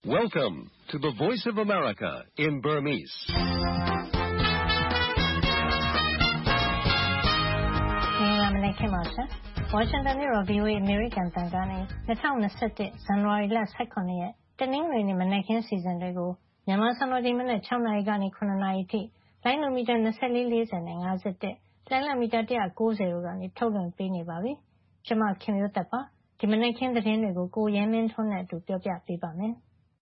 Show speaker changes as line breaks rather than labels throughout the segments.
Welcome to the Voice of America in Burmese.
။မင်္ဂလာမနက်ခင်းပါဆရာ။ ဝါရှင်တန်မြို့တော် VOA အမေရိကန်တန်ကနေ2021ဇန်နဝါရီလ18ရက်တနင်္ဂနွေနေ့မနက်ခင်းစီစဉ်တွေကိုမြန်မာစံတော်ချိန်မနက်6နာရီကနေ9နာရီအထိလိုင်းနိုမီတာ2440နဲ့51လိုင်းလမီတာ190တို့ကနေထုတ်လွှင့်ပေးနေပါပြီ။ကျွန်မခင်မျိုးသက်ပါ။ဒီမနက်ခင်းသတင်းတွေကိုကိုရဲမင်းထွန်းနဲ့အတူပြောပြပေးပါမယ်။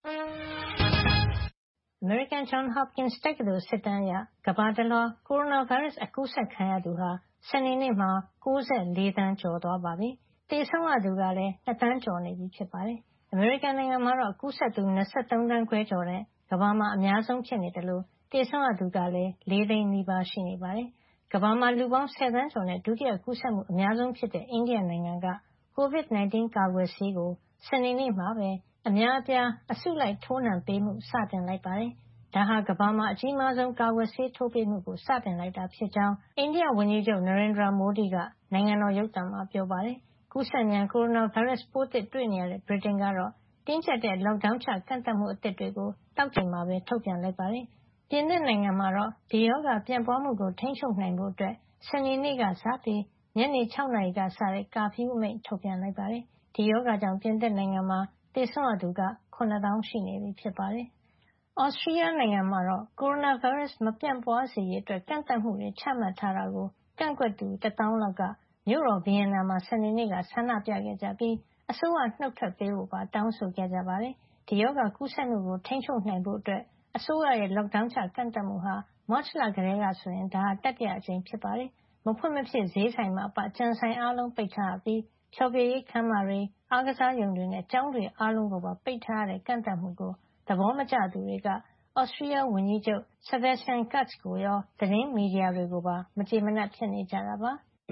American Johns Hopkins တက္ကသိုလ်စစ်တမ်းအရကမ္ဘာတလွှားကိုရိုနာဗိုင်းရပ်စ်အကူးစက်ခံရသူဟာစနေနေ့မှာ94သန်းကျော်သွားပါပြီ။သေဆုံးရသူကလည်း2သန်းကျော်နေပြီဖြစ်ပါတယ်။ အမေရိကန်နိုင်ငံမှာတော့ကူးစက်သူ23သန်းခွဲကျော်နဲ့ကမ္ဘာမှာအများဆုံးဖြစ်နေတယ်လို့သေဆုံးရသူကလည်း4သိန်းနီးပါးရှိနေပါတယ်။ကမ္ဘာမှာလူပေါင်း10သန်းကျော်နဲ့ဒုတိယကူးစက်မှုအများဆုံးဖြစ်တဲ့အိန္ဒိယနိုင်ငံက COVID-19 ကာကွယ်ဆေးကိုစနေနေ့မှာပဲအများအပြားအစုလိုက်ထိုးနှံပေးမှုစတင်လိုက်ပါတယ်။ဒါဟာကမ္ဘာမှာအကြီးမားဆုံးကာကွယ်ဆေးထိုးပေးမှုကိုစတင်လိုက်တာဖြစ်ကြောင်းအိန္ဒိယဝန်ကြီးချုပ် Narendra Modi ကနိုင်ငံတော်ရုပ်သံမှာပြောပါတယ်။ကူးစက်မြန်ကိုရိုနာဗိုင်းရပ်စ်ပိုးသစ်တွေ့နေရတဲ့ဗြိတိန်ကတော့တင်းကျပ်တဲ့ lockdown ချကန့်သတ်မှုအသစ်တွေကိုသောကြာနေ့မှာပဲထုတ်ပြန်လိုက်ပါတယ်။ပြင်သစ်နိုင်ငံမှာတော့ဒီရောဂါပြန့်ပွားမှုကိုထိန်းချုပ်နိုင်ဖို့စနေနေ့ကစပြီးညနေ6နာရီကစတဲ့ကာဖျူးအမိန့်ထုတ်ပြန်လိုက်ပါတယ်။ဒီရောဂါကြောင့်ပြင်သစ်နိုင်ငံမှာသေဆုံးရသူက9000ရှိနေပြီဖြစ်ပါတယ်။ သြစတြီးယားနိုင်ငံမှာတော့ကိုရိုနာဗိုင်းရပ်စ်မပြန့်ပွားစေရေးအတွက်ကန့်သတ်မှုတွေချမှတ်ထားတာကိုကန့်ကွက်သူ10,000လောက်ကမြို့တော်ဗီယင်နာမှာစနေနေ့ကဆန္ဒပြခဲ့ကြပြီးအစိုးရနှုတ်ထွက်ပေးဖို့ပါတောင်းဆိုခဲ့ကြပါတယ်။ဒီရောဂါကူးစက်မှုကိုထိန်းချုပ်နိုင်ဖို့အစိုးရရဲ့ lockdown ချကန့်သတ်မှုဟာမတ်လကတည်းကဆိုရင်ဒါဟာတတိယအကြိမ်ဖြစ်ပါတယ်။မဖွင့်မဖြစ်ဈေးဆိုင်မှာအပကြံဆိုင်အားလုံးပိတ်ထားရပြီးဖျော်ဖြေရေးခန်းမတွေအားကစားရုံတွေနဲ့ကျောင်းတွေအားလုံးကိုပါပိတ်ထားရတဲ့ကန့်သတ်မှုကိုသဘောမကျသူတွေကသြစတြီးယားဝန်ကြီးချုပ် Sebastian Kurz ကိုရောသတင်းမီဒီယာတွေကိုပါမကျေမနပ်ဖြစ်နေကြတာပါ။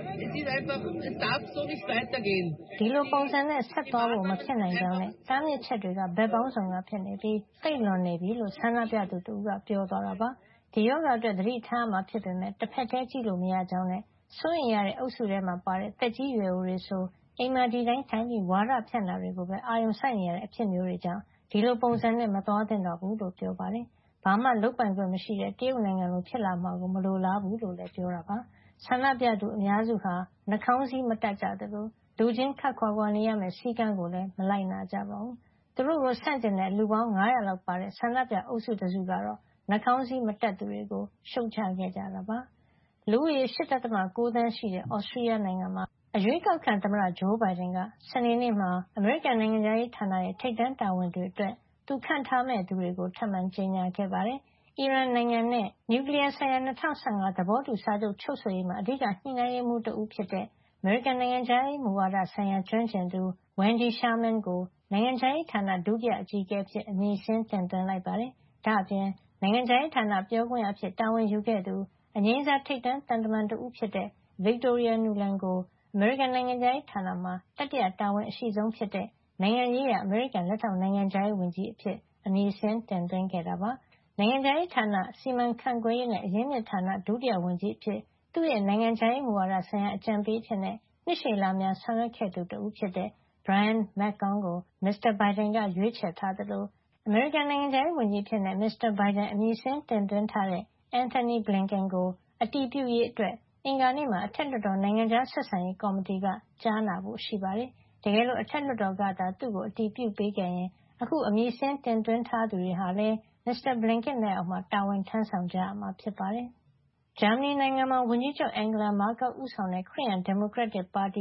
ဒီလိုပုံစံနဲ့ဆက်သွားဖို့မဖြစ်နိုင်ကြောင်းနဲ့တားမြစ်ချက်တွေကဘက်ပေါင်းစုံကဖြစ်နေပြီးသိပ်လွန်နေပြီလို့ဆန္ဒပြသူတဦးကပြောသွားတာပါ။ဒီရောဂါအတွက်သတိထားရမှာဖြစ်ပေမဲ့တစ်ဖက်တည်းကြည့်လို့မရကြောင်းနဲ့စိုးရိမ်ရတဲ့အုပ်စုထဲမှာပါတဲ့သက်ကြီးရွယ်အိုတွေဆိုအိမ်မှာဒီတိုင်းထိုင်ပြီးဝါဒဖြန့်တာတွေကိုပဲအာရုံစိုက်နေရတဲ့အဖြစ်မျိုးတွေကြောင့်ဒီလိုပုံစံနဲ့မသွားသင့်တော့ဘူးလို့ပြောပါတယ်။ဘာမှလုပ်ပိုင်ခွင့်မရှိတဲ့တရုတ်နိုင်ငံလိုဖြစ်လာမှာကိုမလိုလားဘူးလို့လည်းပြောတာပါ။ဆန္ဒပြသူအများစုဟာနှာခေါင်းစည်းမတပ်ကြသလိုလူချင်းခပ်ခွာခွာနေရမယ့်စည်းကမ်းကိုလည်းမလိုက်နာကြပါဘူး။သူတို့ကိုဆန့်ကျင်တဲ့လူပေါင်း900လောက်ပါတဲ့ဆန္ဒပြအုပ်စုတစုကတော့နှာခေါင်းစည်းမတပ်သူတွေကိုရှုတ်ချခဲ့ကြတာပါ။လူဦးရေ 8.9 သန်းရှိတဲ့သြစတြီးယားနိုင်ငံမှာအရွေးကောက်ခံသမ္မတဂျိုးဘိုင်ဒန်ကစနေနေ့မှာအမေရိကန်နိုင်ငံခြားရေးဌာနရဲ့ထိပ်တန်းတာဝန်တွေအတွက်သူခန့်ထားမယ့်သူတွေကိုထပ်မံကြေညာခဲ့ပါတယ်။အီရန်နိုင်ငံနဲ့နျူကလ িয়ার ဆိုင်ရာ2015သဘောတူစာချုပ်ချုပ်ဆိုရေးမှာအဓိကညှိနှိုင်းရေးမှူးတဦးဖြစ်တဲ့အမေရိကန်နိုင်ငံခြားရေးမူဝါဒဆိုင်ရာကျွမ်းကျင်သူ Wendy Sherman ကိုနိုင်ငံခြားရေးဌာနဒုတိယအကြီးအကဲအဖြစ်အမည်စာရင်းတင်သွင်းလိုက်ပါတယ်။ဒါ့အပြင်နိုင်ငံခြားရေးဌာနပြောခွင့်ရအဖြစ်တာဝန်ယူခဲ့သူအငြိမ်းစားထိပ်တန်းသံတမန်တဦးဖြစ်တဲ့ Victoria Nuland ကိုအမေရိကန်နိုင်ငံခြားရေးဌာနမှာတတိယတာဝန်အရှိဆုံးဖြစ်တဲ့နိုင်ငံရေးရာအမေရိကန်လက်ထောက်နိုင်ငံခြားရေးဝန်ကြီးအဖြစ်အမည်စာရင်းတင်သွင်းခဲ့တာပါ။နိုင်ငံခြားရေးဌာနစီမံခန့်ခွဲရေးနဲ့အရင်းမြစ်ဌာနဒုတိယဝန်ကြီးအဖြစ်သူ့ရဲ့နိုင်ငံခြားရေးမူဝါဒဆိုင်ရာအကြံပေးအဖြစ်နှစ်ရှည်လများဆောင်ရွက်ခဲ့သူတဦးဖြစ်တဲ့ Brian McCone ကိုမစ္စတာဘိုင်ဒန်ကရွေးချယ်ထားသလိုအမေရိကန်နိုင်ငံခြားရေးဝန်ကြီးအဖြစ်မစ္စတာဘိုင်ဒန်အမည်စာရင်းတင်သွင်းထားတဲ့ Antony Blinken ကိုအတည်ပြုရေးအတွက်အင်္ဂါနေ့မှာအထက်လွှတ်တော်နိုင်ငံခြားဆက်ဆံရေးကော်မတီကကြားနာဖို့ရှိပါတယ်။တကယ်လို့အထက်လွှတ်တော်ကသာသူ့ကိုအတည်ပြုပေးခဲ့ရင်အခုအမည်စာရင်းတင်သွင်းထားသူတွေဟာလည်းမစ္စတာ Blinken လက်အောက်မှာတာဝန်ထမ်းဆောင်ကြရမှာဖြစ်ပါတယ်။ဂျာမနီနိုင်ငံမှာဝန်ကြီးချုပ် Angela Merkel ဦးဆောင်တဲ့ခရစ်ယာန်ဒီမိုကရက်တစ်ပါတီ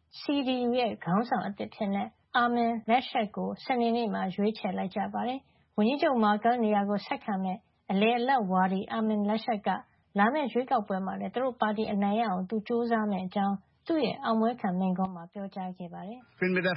CDU ရဲ့ခေါင်းဆောင်အသစ်အဖြစ်Armin Laschet ကိုစနေနေ့မှာရွေးချယ်လိုက်ကြပါတယ်။ဝန်ကြီးချုပ် Merkel နေရာကိုဆက်ခံမယ့်အလယ်အလတ်ဝါဒီ Armin Laschet ကလာမယ့်ရွေးကောက်ပွဲမှာလည်းသူတို့ပါတီအနိုင်ရအောင်သူကြိုးစားမယ့်အကြောင်းသူ့ရဲ့အောင်ပွဲခံမိန့်ခွန်းမှာပြောကြားခဲ့ပါတယ်။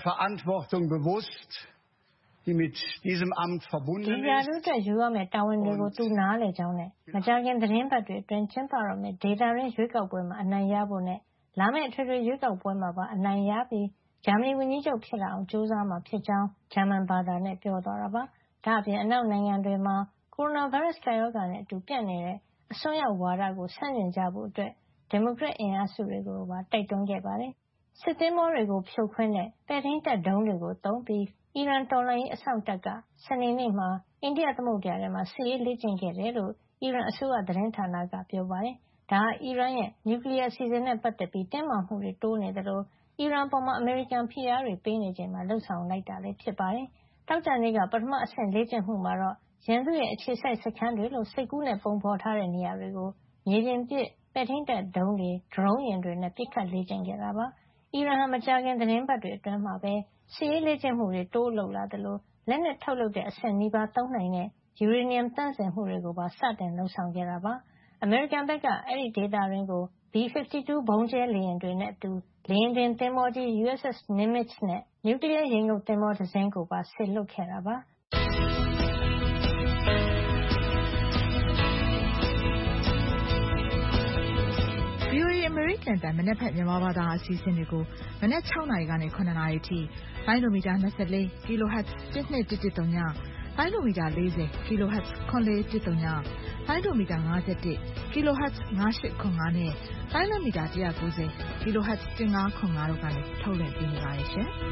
ဒီရာထူးအတွက်ယူရမယ့်တာဝန်တွေကိုသူနားလည်ကြောင်းနဲ့မကြာခင်သီတင်းပတ်တွေအတွင်းကျင်းပတော့မယ့်ဒေသတွင်းရွေးကောက်ပွဲမှာအနိုင်ရဖို့နဲ့လာမယ့်အထွေထွေရွေးကောက်ပွဲမှာပါအနိုင်ရပြီးဂျာမနီဝန်ကြီးချုပ်ဖြစ်လာအောင်ကြိုးစားမှာဖြစ်ကြောင်းဂျာမန်ဘာသာနဲ့ပြောသွားတာပါ။ဒါ့အပြင်အနောက်နိုင်ငံတွေမှာကိုရိုနာဗိုင်းရပ်စ်ကပ်ရောဂါနဲ့အတူပြန့်နေတဲ့အစွန်းရောက်ဝါဒကိုဆန့်ကျင်ကြဖို့ဒီမိုကရက်အင်အားစုတွေကိုပါတိုက်တွန်းခဲ့ပါတယ်။စစ်သင်္ဘောတွေကိုဖြိုခွင်းတဲ့ပဲ့ထိန်းတပ်ဒုံးတွေကိုသုံးပြီးအီရန်တော်လှန်ရေးအစောင့်တပ်က စနေနေ့မှာ အိန္ဒိယသမုဒ္ဒရာထဲမှာ စစ်ရေးလေ့ကျင့်ခဲ့တယ်လို့ အီရန်အစိုးရသတင်းဌာနက ပြောပါတယ်။ ဒါဟာ အီရန်ရဲ့ နျူကလီးယားအစီအစဉ်နဲ့ပတ်သက်ပြီး တင်းမာမှုတွေတိုးနေသလို အီရန်အပေါ် အမေရိကန်ဖိအားတွေပေးနေချိန်မှာ လုပ်ဆောင်လိုက်တာဖြစ်ပါတယ်။ သောကြာနေ့က ပထမအဆင့်လေ့ကျင့်မှုမှာတော့ ရန်သူ့ရဲ့အခြေစိုက်စခန်းတွေလို့ စိတ်ကူးနဲ့ပုံဖေါ်ထားတဲ့နေရာတွေကို မြေပြင်ပစ် ပဲ့ထိန်းတပ်ဒုံးတွေ၊ ဒရုန်းယာဉ်တွေနဲ့ ပစ်ခတ်လေ့ကျင့်ခဲ့တာပါ။ အီရန်ဟာ မကြာခင် သီတင်းပတ်တွေအတွင်းမှာပဲ စစ်ရေးလေ့ကျင့်မှုတွေ တိုးလုပ်လာသလို လက်နက်ထုတ်လုပ်တဲ့အဆင့်နီးပါးသုံးနိုင်တဲ့ ယူရေနီယံသန့်စင်မှုတွေကိုပါ စတင်လုပ်ဆောင်ခဲ့တာပါ။ အမေရိကန်ဘက်က အဲဒီဒေသတွင်းကို B-52 ဗုံးကြဲလေယာဉ်တွေနဲ့အတူ လေယာဉ်တင်သင်္ဘောကြီး USS Nimitz နဲ့ နျူကလီးယားရေငုပ်သင်္ဘောတစင်းကိုပါ စေလွှတ်ခဲ့တာပါ။
VOA အမေရိကန်အသံမနက်ဖြန်မြန်မာဘာသာအစီအစဉ်တွေကိုမနက် 6 နာရီကနေ 7 နာရီအထိလိုင်းဒိုမီတာ 24 kHz 12110 လိုင်းဒိုမီတာ 40 kHz 9110 လိုင်းဒိုမီတာ 51 kHz 5805နဲ့လိုင်းဒိုမီတာ 190 kHz 1505တို့ကနေထုတ်လွှင့်ပေးနေပါတယ်ရှင်။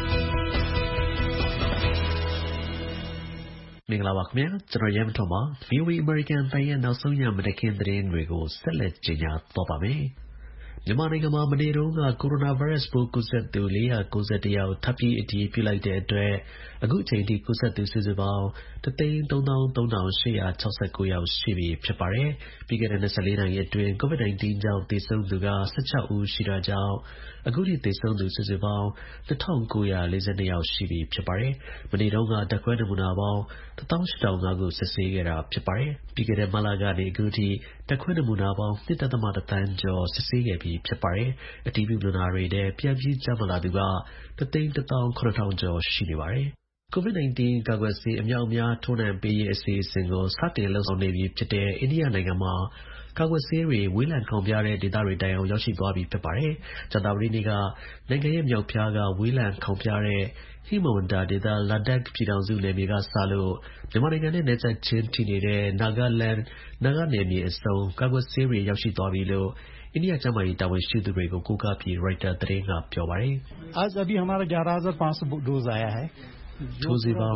မင်္ဂလာပါခင်ဗျာကျွန်တော်ရဲမထွန်းပါ VOA American တိုင်းရဲ့နောက်ဆုံးရမနက်ခင်းသတင်းတွေကိုဆက်လက်ကြေညာတော့ပါမယ်မြန်မာနိုင်ငံမှာမနေ့တုန်းကကိုရိုနာဗိုင်းရပ်စ်ပိုးကူးစက်သူ491ယောက်ထပ်ပြီးအတည်ပြုလိုက်တဲ့အတွက်အခုအချိန်ထိကူးစက်သူစုစုပေါင်း 133,869 ယောက်ရှိပြီဖြစ်ပါတယ်ပြီးခဲ့တဲ့24နာရီအတွင်း COVID-19 ကြောင့်သေဆုံးသူက16ဦးရှိတာကြောင့်အခုထိသေဆုံးသူစုစုပေါင်း 2,942 ယောက်ရှိပြီဖြစ်ပါတယ်မနေ့တုန်းကဓာတ်ခွဲနမူနာပေါင်း 18,005 ခုစစ်ဆေးခဲ့တာဖြစ်ပါတယ်ပြီးခဲ့တဲ့မတ်လကနေအခုထိဓာတ်ခွဲနမူနာပေါင်း 1.1 သန်းကျော်စစ်ဆေးခဲ့ပြီးဖြစ်ပါတယ်အတည်ပြုလူနာတွေထဲပြန်ပြီးကျန်းမာလာသူက 117,000 ကျော်ရှိနေပါတယ်COVID-19 ကာကွယ်ဆေးအမြောက်အများထိုးနှံပေးရေးအစီအစဉ်ကိုစတင်လုပ်ဆောင်နေပြီဖြစ်တဲ့အိန္ဒိယနိုင်ငံမှာကာကွယ်ဆေးတွေဝေးလံခေါင်ဖျားတဲ့ဒေသတွေတိုင်အောင်ရောက်ရှိသွားပြီဖြစ်ပါတယ်ကြာသပတေးနေ့ကနိုင်ငံရဲ့မြောက်ဖျားကဝေးလံခေါင်ဖျားတဲ့ဟိမဝန္တာဒေသ Ladakh ပြည်ထောင်စုနယ်မြေကစလို့မြန်မာနိုင်ငံနဲ့နယ်စပ်ချင်းထိနေတဲ့ Nagaland နာဂနယ်မြေအဆုံးကာကွယ်ဆေးတွေရောက်ရှိသွားပြီလို့အိန္ဒိယကျန်းမာရေးတာဝန်ရှိသူတွေကိုကိုးကားပြီး Reuters သတင်းကပြောပါတယ်ထိုးဆေးပေါင်း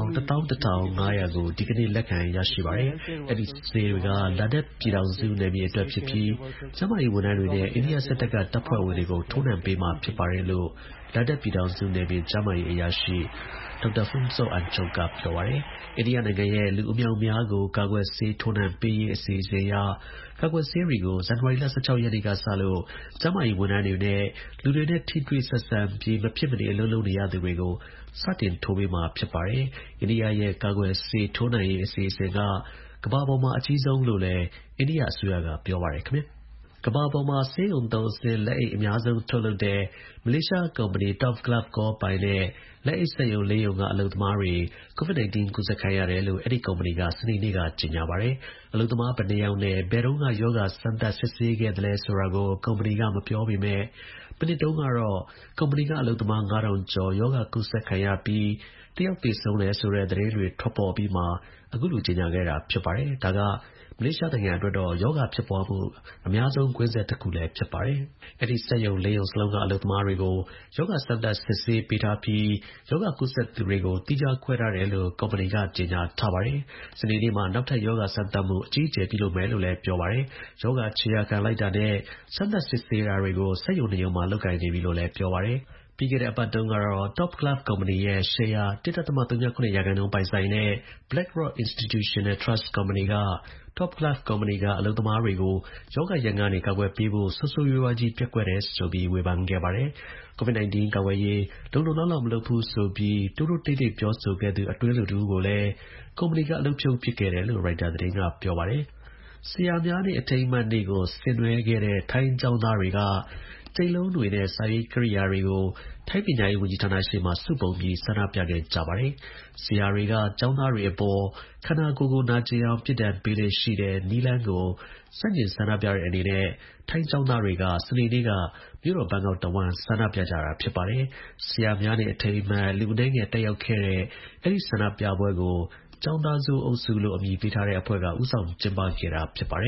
11,500 ကိုဒီကနေ့လက်ခံရရှိပါတယ်အဲဒီဆေးတွေက Ladakh ပြည်ထောင်စုနယ်မြေအတွက်ဖြစ်ပြီးကျန်းမာရေးဝန်ထမ်းတွေနဲ့အိန္ဒိယစစ်တပ်ကတပ်ဖွဲ့ဝင်တွေကိုထိုးနှံပေးမှာဖြစ်ပါတယ်လို့Ladakh ပြည်ထောင်စုနယ်မြေကျန်းမာရေးအရာရှိDr. Phuntsog Angchuk ကပြောပါတယ်အိန္ဒိယနိုင်ငံရဲ့လူအမြောက်အများကိုကာကွယ်ဆေးထိုးနှံပေးရေးအစီအစဉ်အရကာကွယ်ဆေးတွေကို ဇန်နဝါရီလ 16 ရက်နေ့ကစလို့ကျန်းမာရေးဝန်ထမ်းတွေနဲ့လူတွေနဲ့ထိတွေ့ဆက်ဆံပြီးမဖြစ်မနေအလုပ်လုပ်နေရသူတွေကိုစတင်ထိုးပေးမှာဖြစ်ပါတယ်အိန္ဒိယရဲ့ကာကွယ်ဆေးထိုးနှံရေးအစီအစဉ်ကကမ္ဘာပေါ်မှာအကြီးဆုံးလို့လည်းအိန္ဒိယအစိုးရကပြောပါတယ်ခင်ဗျာကမ္ဘာပေါ်မှာဆေးရုံသုံးအဆင့်လက်အိတ်အများဆုံးထုတ်လုပ်တဲ့မလေးရှားကုမ္ပဏီ Top Glove Corp ပိုင်တဲ့လက်အိတ်စက်ရုံ 4 ရုံကအလုပ်သမားတွေ COVID-19 ကူးစက်ခံရတယ်လို့အဲဒီကုမ္ပဏီကစနေနေ့ကကြေညာပါတယ်အလုပ်သမားဘယ်နှစ်ယောက်နဲ့ဘယ်တုန်းကရောဂါစမ်းသပ်စစ်ဆေးခဲ့သလဲဆိုတာကိုကုမ္ပဏီကမပြောပေမဲ့မနှစ်တုန်းကတော့ကုမ္ပဏီကအလုပ်သမား 5,000 ကျော်ရောဂါကူးစက်ခံရပြီးတယောက်သေဆုံးတယ်ဆိုတဲ့သတင်းတွေထွက်ပေါ်အပြီးမှာအခုလိုကြေညာခဲ့တာဖြစ်ပါတယ်ဒါကမလေးရှားနိုင်ငံအတွက်တော့ရောဂါဖြစ်ပွားမှုအများဆုံးကွင်းဆက်တစ်ခုလည်းဖြစ်ပါတယ်အဲဒီစက်ရုံ 4 ရုံစလုံးကအလုပ်သမားတွေကိုရောဂါစမ်းသပ်စစ်ဆေးပေးထားပြီးရောဂါကူးစက်သူတွေကိုသီးခြားခွဲထားတယ်လို့ကုမ္ပဏီကကြေညာထားပါတယ်စနေနေ့မှာနောက်ထပ်ရောဂါစမ်းသပ်မှုအကြီးအကျယ်ပြုလုပ်မယ်လို့လည်းပြောပါတယ်ရောဂါခြေရာခံလိုက်တာနဲ့စမ်းသပ်စစ်ဆေးတာတွေကိုစက်ရုံ 2 ရုံမှာလုပ်ကိုင်နေပြီလို့လည်းပြောပါတယ်ပြီးခဲ့တဲ့အပတ်တုန်းကတော့ Top Glove ကုမ္ပဏီရဲ့ရှယ်ယာ 1.07% ပိုင်ဆိုင်တဲ့ BlackRock Institutional Trust ကုမ္ပဏီကTop Glove ကုမ္ပဏီကအလုပ်သမားတွေကိုရောဂါရန်ကနေကာကွယ်ပေးဖို့ဆိုးဆိုးရွားရွားကြီးပျက်ကွက်တယ်ဆိုပြီးဝေဖန်ခဲ့ပါတယ်COVID-19 ကာကွယ်ရေးလုံလုံလောက်လောက်မလုပ်ဘူးဆိုပြီးတိုးတိုးတိတ်တိတ်ပြောဆိုခဲ့သူအတွင်းလူတစ်ဦးကိုလည်းကုမ္ပဏီကအလုပ်ဖြုတ်ပစ်ခဲ့တယ်လို့ Reuters သတင်းကပြောပါတယ်ဆရာများနေ့အထိမ်းအမှတ်နေ့ကိုဆင်နွှဲခဲ့တဲ့ထိုင်းကျောင်းသားတွေကကြိတ်လုံးတွေနဲ့စာရေးကိရိယာတွေကိုထိုင်းပညာရေးဝန်ကြီးဌာနရှေ့မှာစုပုံပြီးဆန္ဒပြခဲ့ကြပါတယ်ဆရာတွေကကျောင်းသားတွေအပေါ်ခန္ဓာကိုယ်ကိုနာကျင်အောင်ပြစ်ဒဏ်ပေးလေ့ရှိတဲ့နည်းလမ်းကိုဆန့်ကျင်ဆန္ဒပြတဲ့အနေနဲ့ထိုင်းကျောင်းသားတွေကစနေနေ့ကမြို့တော်ဘန်ကောက်တစ်ဝှမ်းဆန္ဒပြကြတာဖြစ်ပါတယ်ဆရာများနေ့အထိမ်းအမှတ်လူအနည်းငယ်တက်ရောက်ခဲ့တဲ့အဲဒီဆန္ဒပြပွဲကိုကျောင်းသားစုအုပ်စုလို့အမည်ပေးထားတဲ့အဖွဲ့ကဦးဆောင်ကျင်းပခဲ့တာဖြစ်ပါတယ်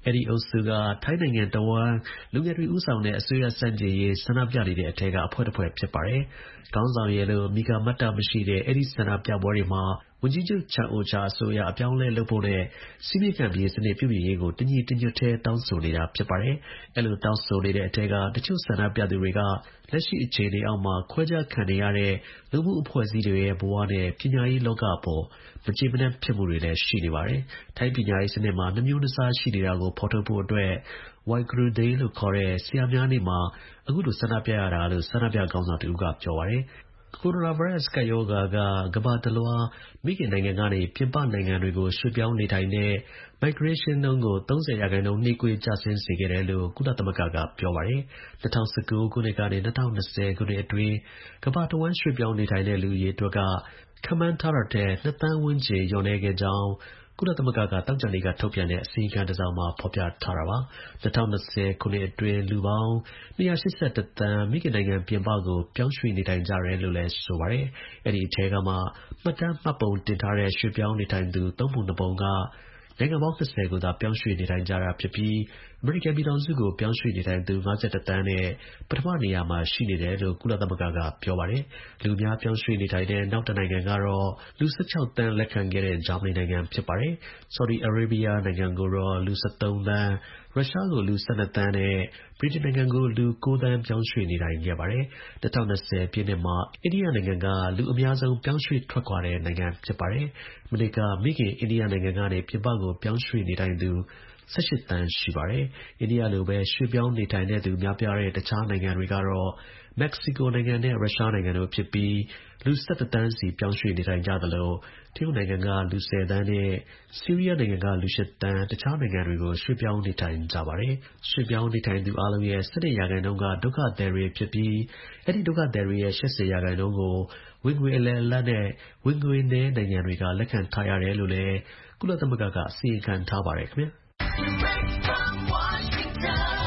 အဲ့ဒီအုပ်စုကထိုင်းနိုင်ငံတဝန်းလူငယ်တွေဥဆောင်တဲ့အစိုးရစန့်ကျင်ရေးဆန္ဒပြနေတဲ့အထက်ကအဖွဲ့တစ်ဖွဲ့ဖြစ်ပါတယ်။ခေါင်းဆောင်ရဲ့လို့မိဂါမတ္တမရှိတဲ့အဲ့ဒီဆန္ဒပြပွဲတွေမှာဝန်ကြီးချုပ်ချန်အိုချာအစိုးရအပြောင်းလဲလုပ်ဖို့နဲ့စီးပွားရေးပြည်စနစ်ပြုပြင်ရေးကိုတညီတညွတ်ထဲတောင်းဆိုနေတာဖြစ်ပါတယ်။အဲ့လိုတောင်းဆိုနေတဲ့အထက်ကတချို့ဆန္ဒပြသူတွေကလက်ရှိအခြေအနေအောက်မှာခွဲခြားခံနေရတဲ့လူမှုအဖွဲ့အစည်းတွေရဲ့ဘဝနဲ့ပညာရေးလောကအပေါ်မကျေမနပ်ဖြစ်မှုတွေလည်းရှိနေပါတယ်။ထိုင်းပညာရေးစနစ်မှာနှမျိုးနှစားရှိနေတာကိုဖော်ထုတ်ဖို့အတွက် Waiguru Day လို့ခေါ်တဲ့ဆရာများနေ့မှာအခုလိုဆန္ဒပြရတာလို့ဆန္ဒပြခေါင်းဆောင်တူကပြောပါတယ်။ကိုရိုနာဗိုင်းရပ်စ်ကပ်ရောဂါကကမ္ဘာတစ်လွှားမိခင်နိုင်ငံကနေပြင်ပနိုင်ငံတွေကိုရွှေ့ပြောင်းနေထိုင်တဲ့ migration နှုန်းကို 30% နှေးကွေးကျဆင်းစေခဲ့တယ်လို့ကုလသမဂ္ဂကပြောပါတယ်။2019 ခုနှစ်ကနေ2020 ခုနှစ်အတွင်းကမ္ဘာတစ်ဝန်းရွှေ့ပြောင်းနေထိုင်တဲ့လူဦးရေအတွက်ကခန့်မှန်းထားတာထက်2 သန်းဝန်းကျင်လျော့နည်းခဲ့ကြောင်းကုလသမဂ္ဂကသောကြာနေ့ကထုတ်ပြန်တဲ့အစီရင်ခံတစ်စောင်မှာဖော်ပြထားတာပါ။2020 ခုနှစ်အတွင်းလူပေါင်း281 သန်းမိခင်နိုင်ငံပြင်ပကိုပြောင်းရွှေ့နေထိုင်ကြတယ်လို့လည်းဆိုပါတယ်။အဲ့ဒီအထဲကမှမှတ်တမ်းမှတ်ပုံတင်ထားတဲ့ရွှေ့ပြောင်းနေထိုင်သူ3 ပုံ 2 ပုံကနိုင်ငံပေါင်း20ကိုသာပြောင်းရွှေ့နေထိုင်ကြတာဖြစ်ပြီးအမေရိကန်ပြည်ထောင်စုကိုပြောင်းရွှေ့နေထိုင်သူ51 သန်းနဲ့ပထမနေရာမှာရှိနေတယ်လို့ကုလသမဂ္ဂကပြောပါတယ်။လူများပြောင်းရွှေ့နေထိုင်တဲ့နောက်တစ်နိုင်ငံကတော့လူ16 သန်းလက်ခံခဲ့တဲ့ဂျာမနီနိုင်ငံဖြစ်ပါတယ်။ Saudi Arabia နိုင်ငံကိုတော့လူ13 သန်းရုရှားကိုလူ12 သန်းနဲ့ဗြိတိန်နိုင်ငံကိုလူ9 သန်းပြောင်းရွှေ့နေထိုင်ခဲ့ပါတယ်။2020 ပြည့်နှစ်မှာအိန္ဒိယနိုင်ငံကလူအများဆုံးပြောင်းရွှေ့ထွက်ခွာတဲ့နိုင်ငံဖြစ်ပါတယ်။မနေ့ကမိခင်အိန္ဒိယနိုင်ငံကနေပြင်ပကိုပြောင်းရွှေ့နေထိုင်သူ18 သန်းရှိပါတယ်။အိန္ဒိယလိုပဲရွှေ့ပြောင်းနေထိုင်တဲ့သူများပြားတဲ့တခြားနိုင်ငံတွေကတော့မက္ကဆီကိုနိုင်ငံနဲ့ရုရှားနိုင်ငံတို့ဖြစ်ပြီးလူ17 သန်းစီပြောင်းရွှေ့နေထိုင်ကြသလိုတရုတ်နိုင်ငံကလူ10 သန်းနဲ့ဆီးရီးယားနိုင်ငံကလူ8 သန်းတခြားနိုင်ငံတွေကိုရွှေ့ပြောင်းနေထိုင်ကြပါတယ်။ရွှေ့ပြောင်းနေထိုင်သူအားလုံးရဲ့12% ကဒုက္ခသည်တွေဖြစ်ပြီးအဲ့ဒီဒုက္ခသည်တွေရဲ့80% ကိုဝင်ငွေအလယ်အလတ်နဲ့ဝင်ငွေနည်းနိုင်ငံတွေကလက်ခံထားရတယ်လို့လည်းကုလသမဂ္ဂကအစီရင်ခံထားပါတယ်ခင်ဗျာ။
Direct from Washington,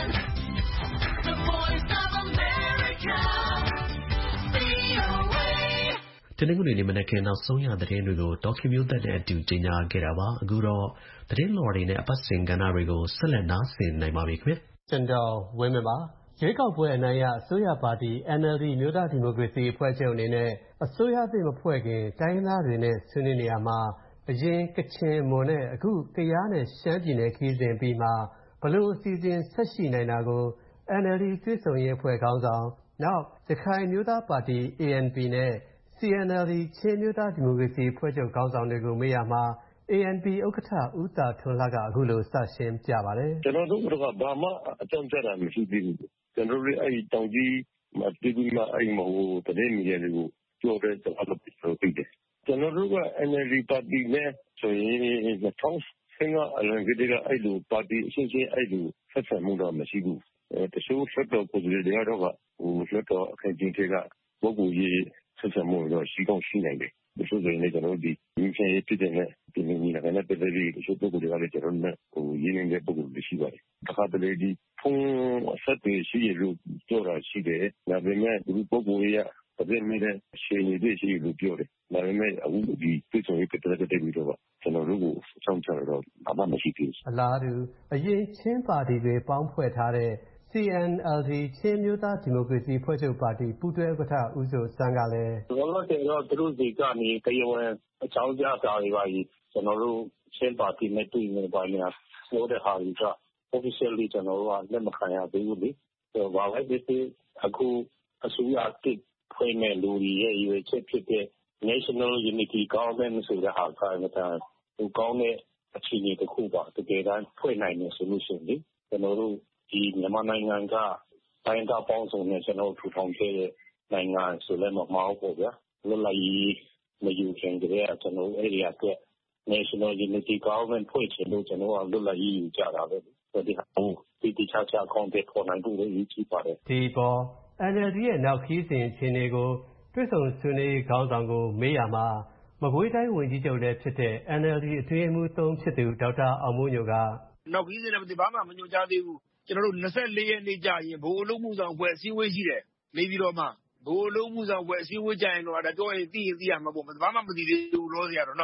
the voice of America, VOA.
တနင်္ဂနွေနေ့မနက်ခင်းနောက်ဆုံးရသတင်းတွေကိုဒေါက်ခင်မျိုးသက်နဲ့အတူကြီးညာခဲ့တာပါအခုတော့သတင်းလော်တွေနဲ့အပတ်စဉ်ကဏ္ဍတွေကိုဆက်လက်နားဆင်နိုင်ပါပြီခင်ဗျာ
ကျွန်တော်ဝင်းမပါရွေးကောက်ပွဲအနိုင်ရအစိုးရပါတီ NLD မျိုးသားဒီမိုကရေစီအဖွဲ့ချုပ်အနေနဲ့အစိုးရသစ်မဖွဲ့ခင်တိုင်းသားတွေနဲ့ဆွေးနွေးနေရမှာအရင်ကချင်မွန်နဲ့အခုကယားနဲ့ရှမ်းပြည်နယ်ခီးစဉ်ပြီးမှဘလို့အစီအစဉ်ဆက်ရှိနိုင်တာကို NLD တွေ့ဆုံရေးအဖွဲ့ခေါင်းဆောင်နောက်ရခိုင်မျိုးသားပါတီ ANP နဲ့ CNLD ချင်းမျိုးသားဒီမိုကရေစီအဖွဲ့ချုပ်ခေါင်းဆောင်တွေကိုမေးရမှာ ANP ဥက္ကဋ္ဌဦးတာထွန်းလှကအခုလိုစရှင်းပြပါတယ်
ကျွန်တော်တို့ကဘာမှအကြောင်းကြားတာမရှိသေးဘူးကျွန်တော်တို့အဲ့တောင်ကြီးမှာပြည်သူ့မှာအဲ့မဟုတ်တရင်မြင်တွေကိုပြောတဲ့စကားလို့ပြောပြတယ်ကျွန်တော်တို့က NLD ပါတီနဲ့ဆိုရင်2015အလွန်ကတည်းကအဲ့လိုပါတီအချင်းချင်းအဲ့လိုဆက်ဆံမှုတော့မရှိဘူးတချို့ဆက်တော့ကိုယ်တွေကတော့ဆက်တော့အခင်းချင်းတွေကပုဂ္ဂိုလ်ရေးဆက်ဆံမှုတော့ရှိကောင်းရှိနိုင်တယ်ဒီလိုဆိုရင်ကျွန်တော်တို့ဒီရင်းချင်ရေးဖြစ်တဲ့နဲ့ဒီနေ့ညီလာခံနဲ့ပတ်သက်ပြီးတချို့ပုဂ္ဂိုလ်တွေကလည်းကျွန်တော်တို့ရင်းနေတဲ့ပုဂ္ဂိုလ်တွေရှိပါတယ်တခါတလေဒီဖုန်းဆက်တွေရှိရလို့ပြောတာရှိတယ်ဒါပေမဲ့ဒီပုဂ္ဂိုလ်ရဲ့တကယ်မဲ့ရှင်းနေတဲ့ရှိလို့ပြောတယ်ဒါပေမဲ့အခုဒီပြည်စုံရေးကတည်းကတည်းကတော့ကျွန်တော်တို့ကိုအဆောင်ချတော့ဘာမှမရှိသေးဘူး
အလားတူအရင်ချင်းပါတီတွေပေါင်းဖွဲ့ထားတဲ့ CNLD ချင်းမျိုးသားဒီမိုကရေစီဖွဲ့ချုပ်ပါတီပူးတွဲဥက္ကဋ္ဌဦးစိုးစန်းကလည်း
ကျွန်တော်တို့သူတို့စီကနေတရားဝင်အကြောင်းကြားတာတွေပါကြီးကျွန်တော်တို့ချင်းပါတီနဲ့တွေ့နေပါညာပြောတဲ့ဟာတွေက officially ကျွန်တော်တို့ကလက်မခံရသေးဘူးလေဘာပဲဖြစ်ဖြစ်အခုအစိုးရတစ်ဖွဲ့မဲ့လူတွေရဲ့ရွေးချက်ဖြစ်တဲ့ National Unity Government ဆိုတဲ့ဟာကဟိုကောင်းတဲ့အခြေအနေတစ်ခုပါတကယ်တမ်းဖွဲ့နိုင်နေဆိုလို့ရှိရင်လေကျွန်တော်တို့ဒီမြန်မာနိုင်ငံကတိုင်းဒေသပေါင်းစုံနဲ့ကျွန်တော်ထူထောင်ခဲ့တဲ့နိုင်ငံဆိုလည်းမမှားဘူးပေါ့ဗျာလွတ်လပ်ရေးမယူခင်တည်းကကျွန်တော်အဲ့ဒီအတွက် National Unity Government ဖွဲ့ချင်လို့ကျွန်တော်ကလွတ်လပ်ရေးယူကြတာပဲဒီဟာဒီချာချာကောင်းတဲ့ပေါ်နိုင်ဖို့လည်းရည်ကြည်ပါတယ်
ဒီပေါ် NLD ရဲ့နောက်ခီးစဉ်အခြေအနေကိုတွေ့ဆုံဆွေးနွေးခေါင်းဆောင်ကိုမေးရမှာမကွေးတိုင်းဝန်ကြီးချုပ်လည်းဖြစ်တဲ့ NLD အတွင်းမှု3ဖြစ်သူဒေါက်တာအောင်မိုးညိုက
နောက်ခီးစဉ်လည်းဘာမှမညွှန်ကြားသေးဘူးကျွန်တော်တို့24ရက်နေ့ကြာရင်ဘိုးအလုံးမှုဆောင်ဖွဲ့အစည်းအဝေးရှိတယ်နေပြီးတော့မှဘိုးအလုံးမှုဆောင်ဖွဲ့အစည်းအဝေးကြရင်တော့ဒါတော့သိရင်သိရမှာပေါ့ဘာမှမသိသေးဘူးလို့ဆရာတော့နော်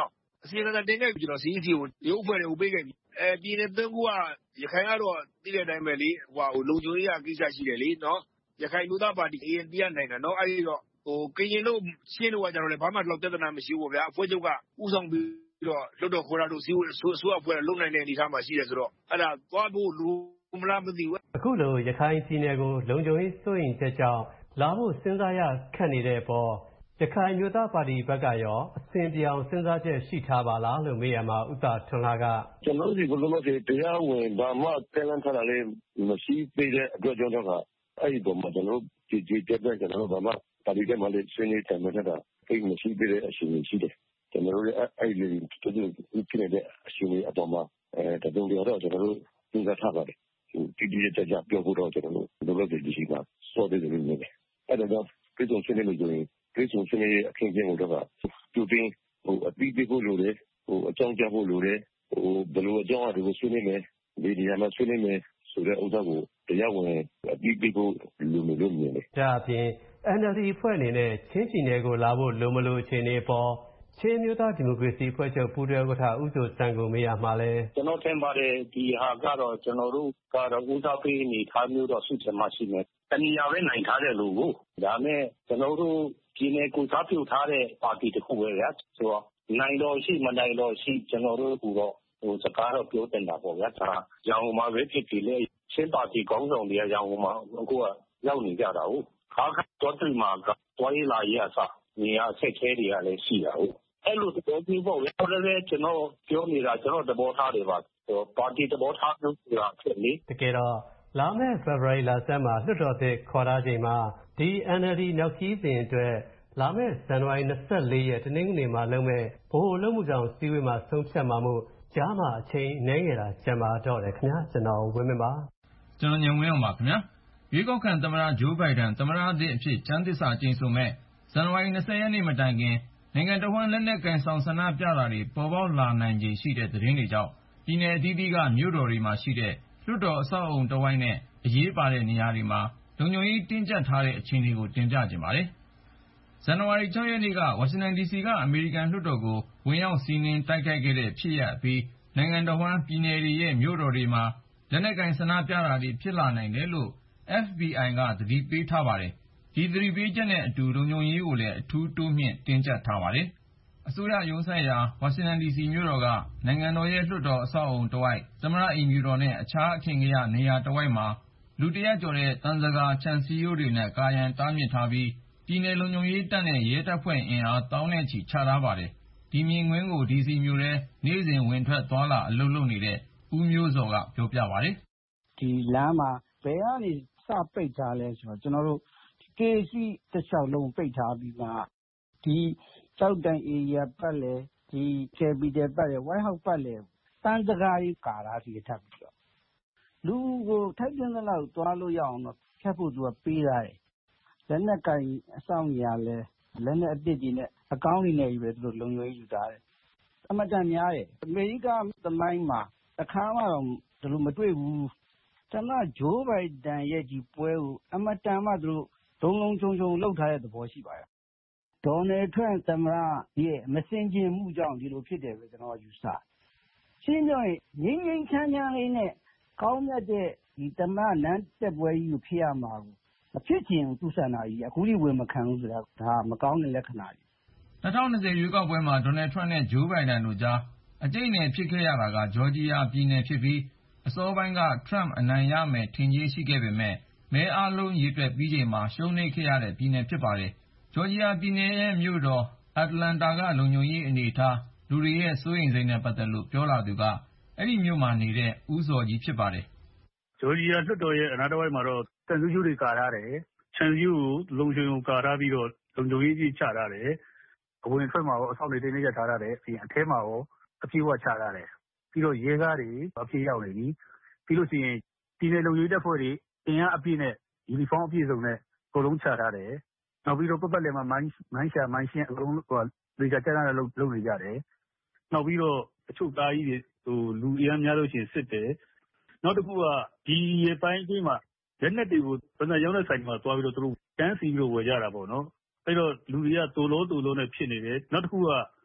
အစီအစဉ်တင်ခဲ့ပြီးကျွန်တော်စီးစီကိုရုပ်အဖွဲ့တွေကိုပေးခဲ့ပြီပြည်နယ်3ခုကရခိုင်ကတော့သိတဲ့အတိုင်းပဲလေလုံခြုံရေးကိစ္စရှိတယ်လေနော်ရခိုင်လူသားပါတီ ANP နိုင်ငံနော်အဲ့ဒီတော့ကရင်တို့ရှင်းလို့ကကြတော့လေဘာမှတော့ပြဿနာမရှိဘူးဗျာအဖွဲ့ချုပ်ကဥဆောင်ပြီးတော့လွတ်တော်ခေါ်တာတို့စီးဆိုအဖွဲ့လုံနိုင်တဲ့အနေအထားမှာရှိတယ်ဆိုတော့အဲ့ဒါသွားဖို့လူမလားမသိဘူး
အခုလိုရခိုင်ပြည်နယ်ကိုလုံခြုံရေးစိုးရိမ်ချက်ကြောင့်လာဖို့စဉ်းစားရခက်နေတဲ့အပေါ်ရခိုင်မျိုးသားပါတီဘက်ကရောအစဉ်ပြောင်းစဉ်းစားချက်ရှိထားပါလားလို့မေးရမှာဥသာထွန်းလာက
ကျွန်တော်ဒီဘလို့လို့တရားဝင်ဘာမှကန့်လန့်ထားတာလေးမရှိသေးတဲ့အတွက်ကြောင့်တော့အဲ့ဒီတော့မှကျွန်တော်ဒီတက်တဲ့ကျွန်တော်ဘာမှပါတီထဲမှာလည်းဆွေးနွေးတယ်မှာတာအိမ်မရှိသေးတဲ့အရှင်ရှိတယ်ကျွန်တော်တို့အဲ့ဒီတူတူဖြစ်နေတဲ့အရှင်အပေါ်မှာတတုံတရာတော့ကျွန်တော်တို့စဉ်းစားထားပါတယ်ဒီကြပြောဖို့တော့ကျွန်တော်တို့လုပ်တဲ့ရှိတာစောတဲ့နေနေတယ်အဲ့တော့ပြည်သူ့ဆွေးနွေးလို့ပြည်သူ့ဆွေးနွေးရဲ့အခင်းကျင်းကိုတော့တူတင်းအပြီးပြဖို့လိုတယ်အကြောင်းကြားဖို့လိုတယ်ဘယ်လိုအကြောင်းအရာတွေကိုဆွေးနွေးမယ်ဒီနေရာမှာဆွေးနွေးမယ်ဆိုတဲ့ဥစ္စာကိုတရားဝင်အပြီးပြဖို့လိုမယ်လို့မြင်တယ်
ဒါအပြင် NLD အဖွဲ့အနေနဲ့ချင်းပြည်နယ်ကိုလာဖို့လိုမလို့အခြေအနေပေါ်ချင်းမျိုးသားဒီမိုကရေစီအဖွဲ့ချုပ်ပူးတွဲဥက္ကဋ္ဌဦးစိုးစံကိုမေးရမှာလဲ
ကျွန်တော်ထင်ပါတယ်ဒီဟာကတော့ကျွန်တော်တို့ကတော့ဦးစားပေးအနေထားမျိုးတော့ရှိချင်မှရှိမယ်တနည်းအားဖြင့်နိုင်ထားတဲ့လူကိုဒါနဲ့ကျွန်တော်တို့ပြည်နယ်ကိုစားပြုထားတဲ့ပါတီတစ်ခုပဲဗျာဆိုတော့နိုင်တော့ရှိမနိုင်တော့ရှိကျွန်တော်တို့ကတော့စကားတော့ပြောတင်တာပေါ့ဗျာဒါရောင်မှာပဲဖြစ်ပြီလေချင်းပါတီကောင်းဆောင်တွေကရောင်မှာအခုကရောက်နေကြတာဟုတ်ခါခါတော့တွေ့မှာကတွားရလာရစနေရာဆက်ခဲတွေကလည်းရှိတာဟုတ်အဲ့လိုတော့ဒီပေါ့လေကျွန်တော်ပြောနေတာကျွန်တော်သဘောထားတွေပါပါတီသဘောထားမျိုးဆိုတာဖြစ်လေ
တကယ်တော့လာမယ့် February လဆန်းမှာလွှတ်တော်သစ်ခေါ်ထားချိန်မှာဒီ NLD နောက်ကြီးစဉ်အတွက်လာမယ့်ဇန်နဝါရီ24ရက်တနင်္ဂနွေမှာလုပ်မဲ့ဗဟိုလုံမှုဆောင်စည်းဝေးမှာဆုံးဖြတ်မှာမို့ကြားမှာအချိန်နည်းငယ်တာကျန်ပါတော့တယ်ခင်ဗျာကျွန်တော်ဝင်းမင်းပါ
ကျွန်တော်ညံဝင်းအောင်ပါခင်ဗျာရွေးကောက်ခံသမ္မတဂျိုးဘိုင်ဒန်သမ္မတအသစ်အဖြစ်ကျမ်းသစ္စာကျိန်ဆိုမဲ့ဇန်နဝါရီ20ရက်နေ့မတိုင်ခင်နိုင်ငံတော်ဝန်လက်နက်ကင်ဆောင်ဆန္ဒပြတာတွေပေါ်ပေါက်လာနိုင်ခြေရှိတဲ့သတင်းတွေကြောင့်ပြည်내အသီးသီးကမြို့တော်တွေမှာရှိတဲ့လွှတ်တော်အဆောက်အုံတစ်ဝိုက်နဲ့အရေးပါတဲ့နေရာတွေမှာလုံခြုံရေးတင်းကျပ်ထားတဲ့အခြေအနေကိုတင်ပြခြင်းပါတယ်။ဇန်နဝါရီ6ရက်နေ့ကဝါရှင်တန် DC ကအမေရိကန်လွှတ်တော်ကိုဝင်ရောက်စီးနင်းတိုက်ခိုက်ခဲ့တဲ့ဖြစ်ရပ်အပြီးနိုင်ငံတော်ဝန်ပြည်내တွေရဲ့မြို့တော်တွေမှာလက်နက်ကင်ဆန္ဒပြတာတွေဖြစ်လာနိုင်တယ်လို့ FBI ကသတိပေးထားပါတယ်။ဒီသတိပေးချက်နဲ့အတူလုံခြုံရေးကိုလည်းအထူးတိုးမြှင့်တင်းကျပ်ထားပါတယ်။အစိုးရရုံးစိုက်ရာဝါရှင်တန် DC မြို့တော်ကနိုင်ငံတော်ရဲ့လွှတ်တော်အဆောက်အုံတစ်ဝိုက်သမ္မတအိမ်ဖြူတော်နဲ့အခြားအထင်ကရနေရာတစ်ဝိုက်မှာလူ100ကျော်တဲ့သံဃာခြံစည်းရိုးတွေနဲ့ကာရံတားမြစ်ထားပြီးပြည်내လုံခြုံရေးတပ်နဲ့ရဲတပ်ဖွဲ့အင်အားသောင်းနဲ့ချီချထားပါတယ်။ဒီမြင်ကွင်းကို DC မြို့ထဲနေ့စဉ်ဝင်ထွက်သွားလာအလုပ်လုပ်နေတဲ့ဦးမျိုးစောကပြောပြပါတယ်
။ဒီလမ်းမှာဘယ်ကနေစပိတ်ထားလဲဆိုတော့ကျွန်တော်တို့ KC တစ်လျှောက်လုံးပိတ်ထားပြီးမှဒီကျောက်တိုင် area ပတ်လေဒီ Capital ပတ်လေ White House ပတ်လေတန်တကာကြီးကာတာစီထပ်ပြီးတော့လူကိုထိုက်တဲ့လောက်သွားလို့ရအောင်တော့ဖြတ်ဖို့သူကပေးရတယ်လက်နက်ကင်အဆောင်ကြီးရလဲလက်နက်အပစ်ကြီးနဲ့အကောင်းကြီးနဲ့ပဲသူတို့လုံခြုံရေးယူထားတယ်အမတန်များတယ်အမေရိကသမိုင်းမှာအခါမှတော့ဒီလိုမတွေ့ဘူးသမ္မတဂျိုးဘိုင်ဒန်ရဲ့ဒီပွဲကိုအမတန်မှသူတို့လုံးလုံးချုံလှုပ်ထားတဲ့သဘောရှိပါတယ်ဒေါ်နယ်ထရန့်သမ္မတရဲ့မစင်ကျင်မှုကြောင့်ဒီလိုဖြစ်တယ်ပဲကျွန်တော်ယူဆရှင်းပြောရင်ငြိမ်းငြိမ်းချမ်းချမ်းလေးနဲ့ကောင်းမြတ်တဲ့ဒီသမ္မတနန်းတက်ပွဲကြီးကိုဖြစ်ရမှာကိုမဖြစ်ချင်သူဆန္ဒကြီးအခုထိဝင်မခံဘူးဆိုတာဒါမကောင်းတဲ့လက္ခဏာကြီး
2020ရွေးကောက်ပွဲမှာဒေါ်နယ်ထရန့်နဲ့ဂျိုးဘိုင်ဒန်တို့ကြားအကြိတ်နဲ့ဖြစ်ခဲ့ရတာကဂျော်ဂျီယာပြည်နယ်ဖြစ်ပြီးအစောပိုင်းကထရန့်အနိုင်ရမယ်ထင်ကြေးရှိခဲ့ပေမဲ့မဲအားလုံးရေတွက်ပြီးချိန်မှာရှုံးနိမ့်ခဲ့ရတဲ့ပြည်နယ်ဖြစ်ပါတယ်ဂျော်ဂျီယာပြည်နယ်ရဲ့မြို့တော်အတ္တလန်တာကလုံခြုံရေးအနေအထားလူတွေရဲ့စိုးရိမ်စိတ်နဲ့ပတ်သက်လို့ပြောလာသူကအဲ့ဒီမြို့မှာနေတဲ့ဦးစောကြီးဖြစ်ပါတယ်
ဂျော်ဂျီယာလွှတ်တော်ရဲ့အနားတစ်ဝိုက်မှာတော့တန်ဆူးကျိုးတွေကာထားတယ်ခြံစည်းကိုလုံခြုံရေးကာထားပြီးတော့လုံခြုံရေးကြီးချထားတယ်အဝင်ထွက်မှာရောအဆောက်တွေတင်းနေရထားတယ်ပြီးရင်အထဲမှာရောအပြေးဝချထားတယ်ပြီးတော့ရဲကားတွေအပြေးရောက်နေပြီပြီးလို့ရှိရင်ပြည်နယ်လုံခြုံရေးတပ်ဖွဲ့တွေအင်အားအပြည့်နဲ့ယူနီဖောင်းအပြည့်စုံနဲ့အကုန်လုံးချထားတယ်နောက်ပြီးတော့ပတ်လည်မှာမိုင်းရှာမိုင်းရှင်းအကုန်လုံးလေကြာကျန်းတဲ့လုပ်နေကြတယ်နောက်ပြီးတော့အချုပ်သားကြီးတွေလူအများများလို့ရှိရင်စစ်တယ်နောက်တစ်ခုကဒီရပိုင်းကြီးမှာလက်နက်တွေကိုဗန္ဒရောင်းတဲ့ဆိုင်မှာသွားပြီးတော့သူတို့တန်းစီပြီးတော့ဝယ်ကြတာပေါ့နော်အဲ့တော့လူတွေကတိုးလို့နဲ့ဖြစ်နေတယ်နောက်တစ်ခုက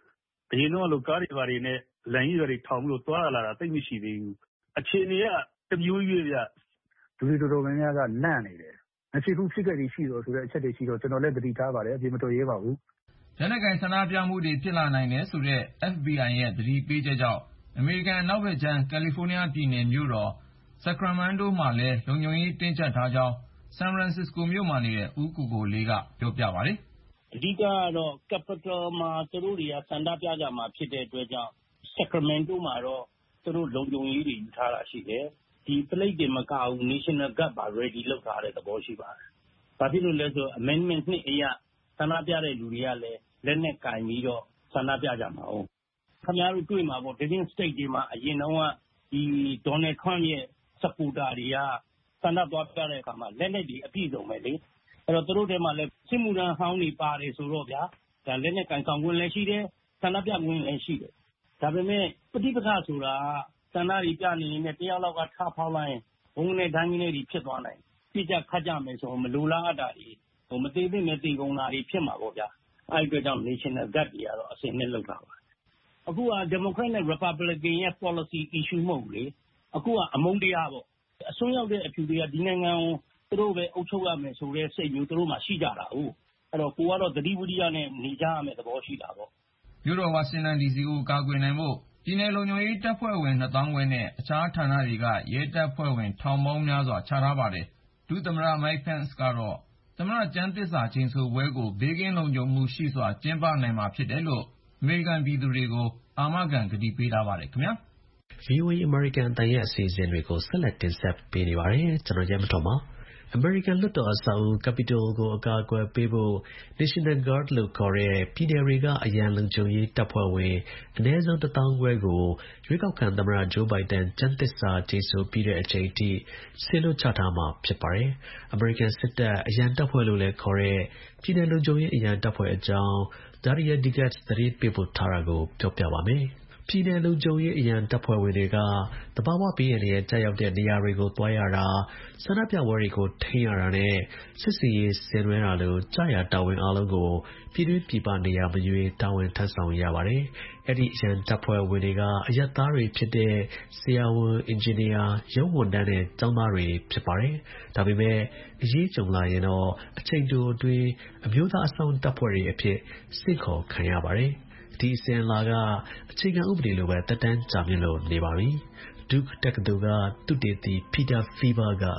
အရင်တော့လိုကားတွေဘာတွေနဲ့လမ်းကြီးတွေထောင်ပြီးတော့သွားလာတာသိမရှိသေးဘူးအခြေအနေကတမျိုးကြီးပြလူတွေတော်တော်များများကလန့်နေတယ်မဖြစ်ဘူးဖြစ်ခဲ့ပြီးရှိတော့ဆိုတဲ့အချက်တွေရှိတော့ကျွန်တော်လည်းသတိထားပါတယ်အပြင်မတော်ရဲပါဘူး
လက်နက်ကိုင်ဆန္ဒပြမှုတွေဖြစ်လာနိုင်တယ်ဆိုတဲ့ FBI ရဲ့သတိပေးချက်ကြောင့်အမေရိကန်အနောက်ဘက်ခြမ်းကယ်လီဖိုးနီးယားပြည်နယ်မြို့တော်ဆာကရာမန်တိုမှာလည်းလုံခြုံရေးတင်းကျပ်ထားကြောင်းဆန်ဖရန်စစ္စကိုမြို့မှာနေတဲ့ဦးကိုကိုလေးကပြောပြပါတယ်
အဓိကကတော့ Capital မှာသူတို့တွေကဆန္ဒပြကြမှာဖြစ်တဲ့အတွက်ကြောင့် Sacramento မှာတော့သူတို့လုံခြုံရေးတွေယူထားတာရှိတယ်ဒီ plate တွေမကဘူး National Guard ပါ ready လုပ်ထားတဲ့သဘောရှိပါတယ်။ဘာဖြစ်လို့လဲဆို Amendment 2အရဆန္ဒပြတဲ့လူတွေကလည်းလက်နက်ကင်ပြီးတော့ဆန္ဒပြကြမှာဟုတ်။ခင်ဗျားတို့တွေ့မှာပေါ့ Different State တွေမှာအရင်တော့ကဒီ Donald Trump ရဲ့ supporter တွေကဆန္ဒသွားပြတဲ့အခါမှာလက်နက်တွေအပြည့်စုံပဲလေ။အဲ့တော့သူတို့ထဲမှာလည်းစစ်မှုထမ်းဟောင်းတွေပါတယ်ဆိုတော့ဗျာဒါလက်နက်ကင်ဆောင်ခွင့်လည်းရှိတယ်ဆန္ဒပြခွင့်လည်းရှိတယ်။ဒါပေမဲ့ပဋိပက္ခဆိုတာဆန္ဒတွေပြနေရင်တယောက်လောက်ကထားဖောက်လိုက်ရင်ဘုံနဲ့ဒိုင်းကြီးတွေဖြစ်သွားနိုင်ပြကြခတ်ကြမယ်ဆိုမလိုလားအပ်တာတွေမသေးသေးနဲ့တည်ကုန်တာတွေဖြစ်မှာပေါ့ဗျာအဲ့ဒီကြောင့် National Guard တွေကတော့အစင်းနဲ့လောက်တာပါအခုက Democrat နဲ့ Republican ရဲ့ policy issue မဟုတ်ဘူးလေအခုကအမုန်းတရားပေါ့အစွန်းရောက်တဲ့အဖြူတွေကဒီနိုင်ငံကိုသူတို့ပဲအုပ်ချုပ်ရမယ်ဆိုတဲ့စိတ်မျိုးသူတို့မှရှိကြတာဟုတ်အဲ့တော့ကိုကတော့သတိဝိရိယနဲ့နေကြရမယ်သဘောရှိတာပေါ့
မြို့တော်ဝါရှင်တန် DC ကိုကာကွယ်နိုင်ဖို့ပြည်နယ်လုံခြုံရေးတပ်ဖွဲ့ဝင် 2,000 ခွဲနဲ့အခြားဌာနတွေကရဲတပ်ဖွဲ့ဝင်ထောင်ပေါင်းများစွာချထားပါတယ်ဒုသမ္မတ Mike Pence ကတော့သမ္မတကျမ်းသစ္စာကျိန်ဆိုပွဲကိုဘေးကင်းလုံခြုံမှုရှိစွာကျင်းပနိုင်မှာဖြစ်တယ်လို့အမေရိကန်ပြည်သူတွေကိုအာမခံကတိပေးထားပါတယ်ခင်ဗျာ
VOA American အသံရဲ့အစီအစဉ်တွေကိုဆက်လက်တင်ဆက်ပေးနေပါတယ်ကျွန်တော်ရဲမတော်ပါအမေရိကန်လွှတ်တော်အဆောက်အဦ Capitol ကိုအကာအကွယ်ပေးဖို့ National Guard လို့ခေါ်တဲ့ပြည်နယ်တွေကအရန်လုံခြုံရေးတပ်ဖွဲ့ဝင်အနည်းဆုံး 1,000 ခွဲကိုရွေးကောက်ခံသမ္မတ Joe Biden ကျမ်းသစ္စာကျိန်ဆိုပြီးတဲ့အချိန်အထိစေလွှတ်ချထားမှာဖြစ်ပါတယ်။ အမေရိကန်စစ်တပ်အရန်တပ်ဖွဲ့လို့လည်းခေါ်တဲ့ပြည်နယ်လုံခြုံရေးအရန်တပ်ဖွဲ့အကြောင်း Daria Digats သတင်းပေးပို့ထားတာကိုပြောပြပါမယ်။ပြည်နယ်လုံခြုံရေးအရန်တပ်ဖွဲ့ဝင်တွေကသဘာဝဘေးအန္တရာယ်ကျရောက်တဲ့နေရာတွေကိုသွားရတာဆန္ဒပြပွဲတွေကိုထိန်းရတာနဲ့စစ်စင်ရေးဆင်နွှဲတာလိုကြာရတာဝန်အားလုံးကိုပြည်တွင်းပြည်ပနေရာမရွေးတာဝန်ထမ်းဆောင်ရပါတယ်။အဲ့ဒီအရန်တပ်ဖွဲ့ဝင်တွေကအရပ်သားတွေဖြစ်တဲ့ဆရာဝန်အင်ဂျင်နီယာရုံးဝန်ထမ်းနဲ့ကျောင်းသားတွေဖြစ်ပါတယ်။ဒါပေမဲ့အရေးကြုံလာရင်တော့အချိန်တိုအတွင်းအမျိုးသားအစောင့်တပ်ဖွဲ့တွေအဖြစ်ဆင့်ခေါ်ခံရပါတယ်။ဒီအစဉ်အလာကအခြေခံဥပဒေလိုပဲတက်တန်းကြာမြင့်လို့နေပါပြီ။ Duke တက္ကသိုလ်ကသုတေသီ Peter Feber က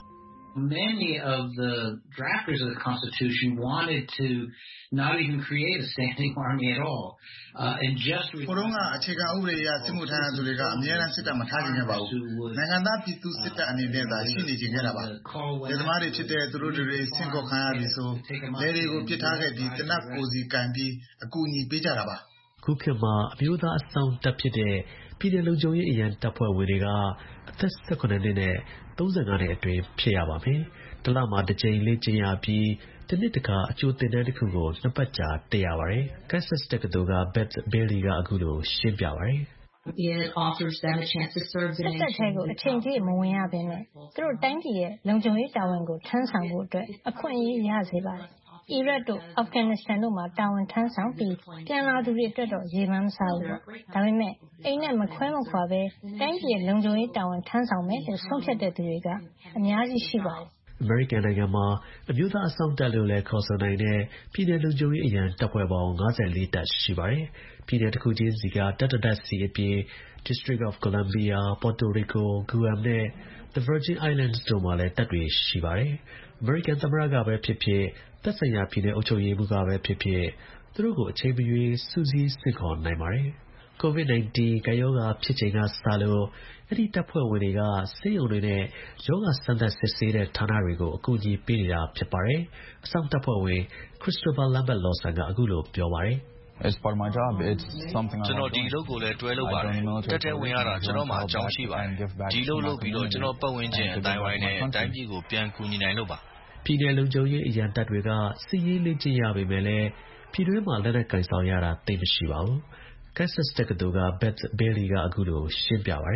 Many of the drafters of the Constitution wanted to not even create a standing army at all. And just
ဘုံကအခြေခံဥပဒေအရစစ်မှုထမ်းသူတွေကအများအားစစ်တပ်မထားခြင်းခဲ့ပါဘူး။နိုင်ငံသားပြည်သူစစ်တပ်အနေနဲ့သာရှိနေခြင်းခဲ့တာပါ။ဒီသမားတွေဖြစ်တဲ့သူတို့တွေဆင့်ခေါ်ခံရပြီဆိုလေတွေကိုပြစ်ထားခဲ့ပြီးတနက်ကိုစီကံပြီးအကူအညီပေးကြတာပါ
။ခုခေတ်မှာအမျိုးသားအဆောင်တပ်ဖြစ်တဲ့ပြည်နယ်လုံခြုံရေးအရန်တပ်ဖွဲ့ဝင်တွေကအသက် 18 နှစ်နဲ့ 35 နှစ်အတွင်းဖြစ်ရပါမယ်။တစ်လမှာတစ်ကြိမ်လေ့ကျင့်ရပြီးတစ်နှစ်တစ်ခါအကျိုးသင်တန်းတစ်ခုကို2 ပတ်ကြာတက်ရပါတယ်။ Kansas တက္ကသိုလ်က Beth Bailey ကအခုလိုရှင်းပြပါတယ်
It offers them a chance to serve the nation. ကိုအချိန်ကြီးမဝင်ရဘဲနဲ့သူတို့တိုင်းပြည်ရဲ့လုံခြုံရေးတာဝန်ကိုထမ်းဆောင်ဖို့အတွက်အခွင့်အရေးရစေပါတယ်။အီရတ်တို့အာဖဂန်နစ္စတန်တို့မှာတာဝန်ထမ်းဆောင်ပြီးပြန်လာသူတွေအတွက်တော့ရေပန်းမစားဘူးပေါ့။ဒါပေမဲ့အိမ်နဲ့မခွဲမခွာပဲတိုင်းပြည်ရဲ့လုံခြုံရေးတာဝန်ထမ်းဆောင်မယ်လို့ဆုံးဖြတ်တဲ့သူတွေကအများကြီးရှိပါတယ်
။အမေရိကန်နိုင်ငံမှာအမျိုးသားအစောင့်တပ်လို့လည်းခေါ်ဆိုနိုင်တဲ့ပြည်နယ်လုံခြုံရေးအရန်တပ်ဖွဲ့ပေါင်း 54 တပ်ရှိပါတယ်။ပြည်နယ်တစ်ခုချင်းစီကတပ်စီအပြင် District of Columbia, Puerto Rico, Guam နဲ့ The Virgin Islands တို့မှာလည်းတပ်တွေရှိပါတယ်။အမေရိကန်သမ္မတကပဲဖြစ်ဖြစ်သက်ဆိုင်ရာပြည်နယ်အုပ်ချုပ်ရေးမှူးကပဲဖြစ်ဖြစ်သူတို့ကိုအချိန်မရွေးစူးစီးဆင့်ခေါ်နိုင်ပါတယ်။ COVID-19 ကပ်ရောဂါဖြစ်ချိန်ကစလို့အဲ့ဒီတပ်ဖွဲ့ဝင်တွေကဆေးရုံတွေနဲ့ရောဂါစမ်းသပ်စစ်ဆေးတဲ့ဌာနတွေကိုအကူအညီပေးနေတာဖြစ်ပါတယ်။အစောင့်တပ်ဖွဲ့ဝင် Christopher Lambert Lawson ကအခုလိုပြောပါတယ်
As part of my job, it's something
ကျွန်တော်ဒီအလုပ်ကိုလည်းတွဲလုပ်ပါတယ်။တက်ဝင်ရတာကျွန်တော်မှအကြောင်းရှိပါတယ်။ဒီလုပ်ပြီးတော့ကျွန်တော်ပတ်ဝန်းကျင်အတိုင်းဝိုင်းနဲ့တိုင်းပြည်ကိုပြန်ကူညီနိုင်လို့ပါ
။ပြည်နယ်လုံခြုံရေးအရန်တပ်တွေကစစ်ရေးလေ့ကျင့်ရပေမဲ့လည်းပြည်တွင်းမှာလက်နက်ကင်ဆောင်ရတာသိမရှိပါဘူး။ Kansas တက္ကသိုလ်က Beth Bailey ကအခုလိုရှင်းပြပါတယ်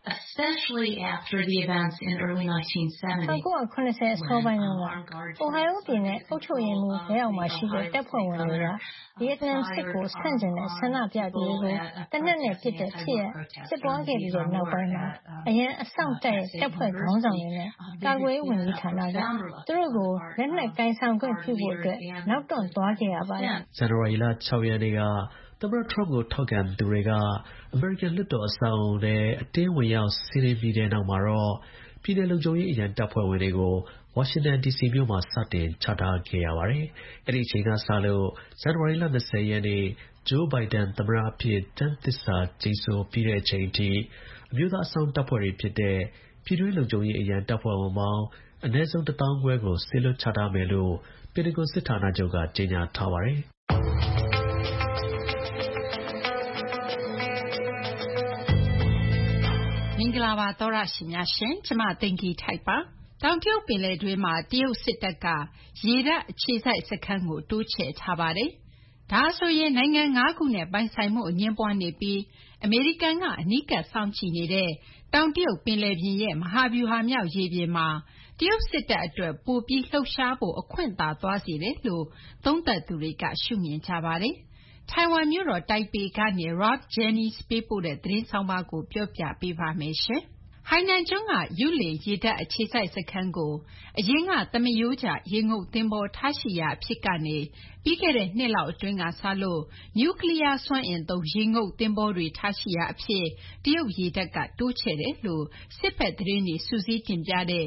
especially after the events in early 1970.
1980 အစောပိုင်းတုန်းက Ohio ပြည်နယ်အုပ်ချုပ်ရေးမှူးလက်အောက်မှာရှိတဲ့တပ်ဖွဲ့ဝင်တွေကဗီယက်နမ်စစ်ကိုဆန့်ကျင်တဲ့ဆန္ဒပြသူတွေကိုတနက်နဲ့ပစ်တဲ့ဖြစ်ရပ်ဖြစ်ပွားခဲ့ပြီးတဲ့နောက်ပိုင်းမှာအရန်အဆောင်တက်ရဲ့တပ်ဖွဲ့ခေါင်းဆောင်တွေနဲ့ကာကွယ်ရေးဝန်ကြီးဌာနကသူတို့ကိုလက်နက်ကင်ဆောင်ခွင့်ပြုဖို့အတွက်နောက်တွန့်သွားခဲ့ရပါတယ်
။ဇန်နဝါရီလ 6 ရက်နေ့ကသမ္မတ Trump ကိုထောက်ခံသူတွေကအမေရိကန်လွှတ်တော်အဆောက်အဦထဲအတင်းဝင်ရောက်စီးနင်းပြီးတဲ့နောက်မှာတော့ပြည်နယ်လုံခြုံရေးအရန်တပ်ဖွဲ့ဝင်တွေကိုဝါရှင်တန် DC မြို့မှာစတင်ချထားခဲ့ရပါတယ်။အဲဒီအချိန်ကစလို့ဇန်နဝါရီလ 20 ရက်နေ့Joe Biden သမ္မတအဖြစ်ကျမ်းသစ္စာကျိန်ဆိုပြီးတဲ့အချိန်ထိအမျိုးသားအစောင့်တပ်ဖွဲ့တွေဖြစ်တဲ့ပြည်တွင်းလုံခြုံရေးအရန်တပ်ဖွဲ့ဝင်ပေါင်းအနည်းဆုံး 1,500 ကိုစေလွှတ်ချထားမယ်လို့ပင်တဂွန်စစ်ဌာနချုပ်ကကြေညာထားပါတယ်။
မင်္ဂလာပါသောရရှင်များရှင်ကျမသိင်္ဂီထိုက်ပါတောင်တရုတ်ပင်လယ်တွင်းမှာတရုတ်စစ်တပ်ကရေတပ်အခြေစိုက်စခန်းကိုတိုးချဲ့ထားပါတယ်ဒါဆိုရင်နိုင်ငံ9ခုနဲ့ပိုင်ဆိုင်မှုအငြင်းပွားနေပြီးအမေရိကန်ကအနီးကပ်စောင့်ကြည့်နေတဲ့တောင်တရုတ်ပင်လယ်ပြင်ရဲ့မဟာဗျူဟာမြောက်ရေပြင်မှာတရုတ်စစ်တပ်အတွက်ပိုပြီးလှုပ်ရှားဖို့အခွင့်သာသွားစေတယ်လို့သုံးသပ်သူတွေကရှုမြင်ကြပါတယ်ထိုင်ဝမ်မြို့တော်တိုင်ပေကနေ Rob Jennings ပေးပို့တဲ့သတင်းဆောင်ပါကိုပြောပြပေးပါမယ်ရှင်။ဟိုင်နန်ကျွန်းကယူလင်ရေတပ်အခြေစိုက်စခန်းကိုအရင်ကသမယိုးကျရေငုပ်သင်္ဘောထားရှိရာအဖြစ်ကနေပြီးခဲ့တဲ့နှစ်လောက်အတွင်းကစလို့နျူကလ িয়ার စွမ်းအင်သုံးရေငုပ်သင်္ဘောတွေထားရှိရာအဖြစ်တရုတ်ရေတပ်ကတိုးချဲ့တယ်လို့စစ်ဘက်သတင်းတွေစုစည်းတင်ပြတဲ့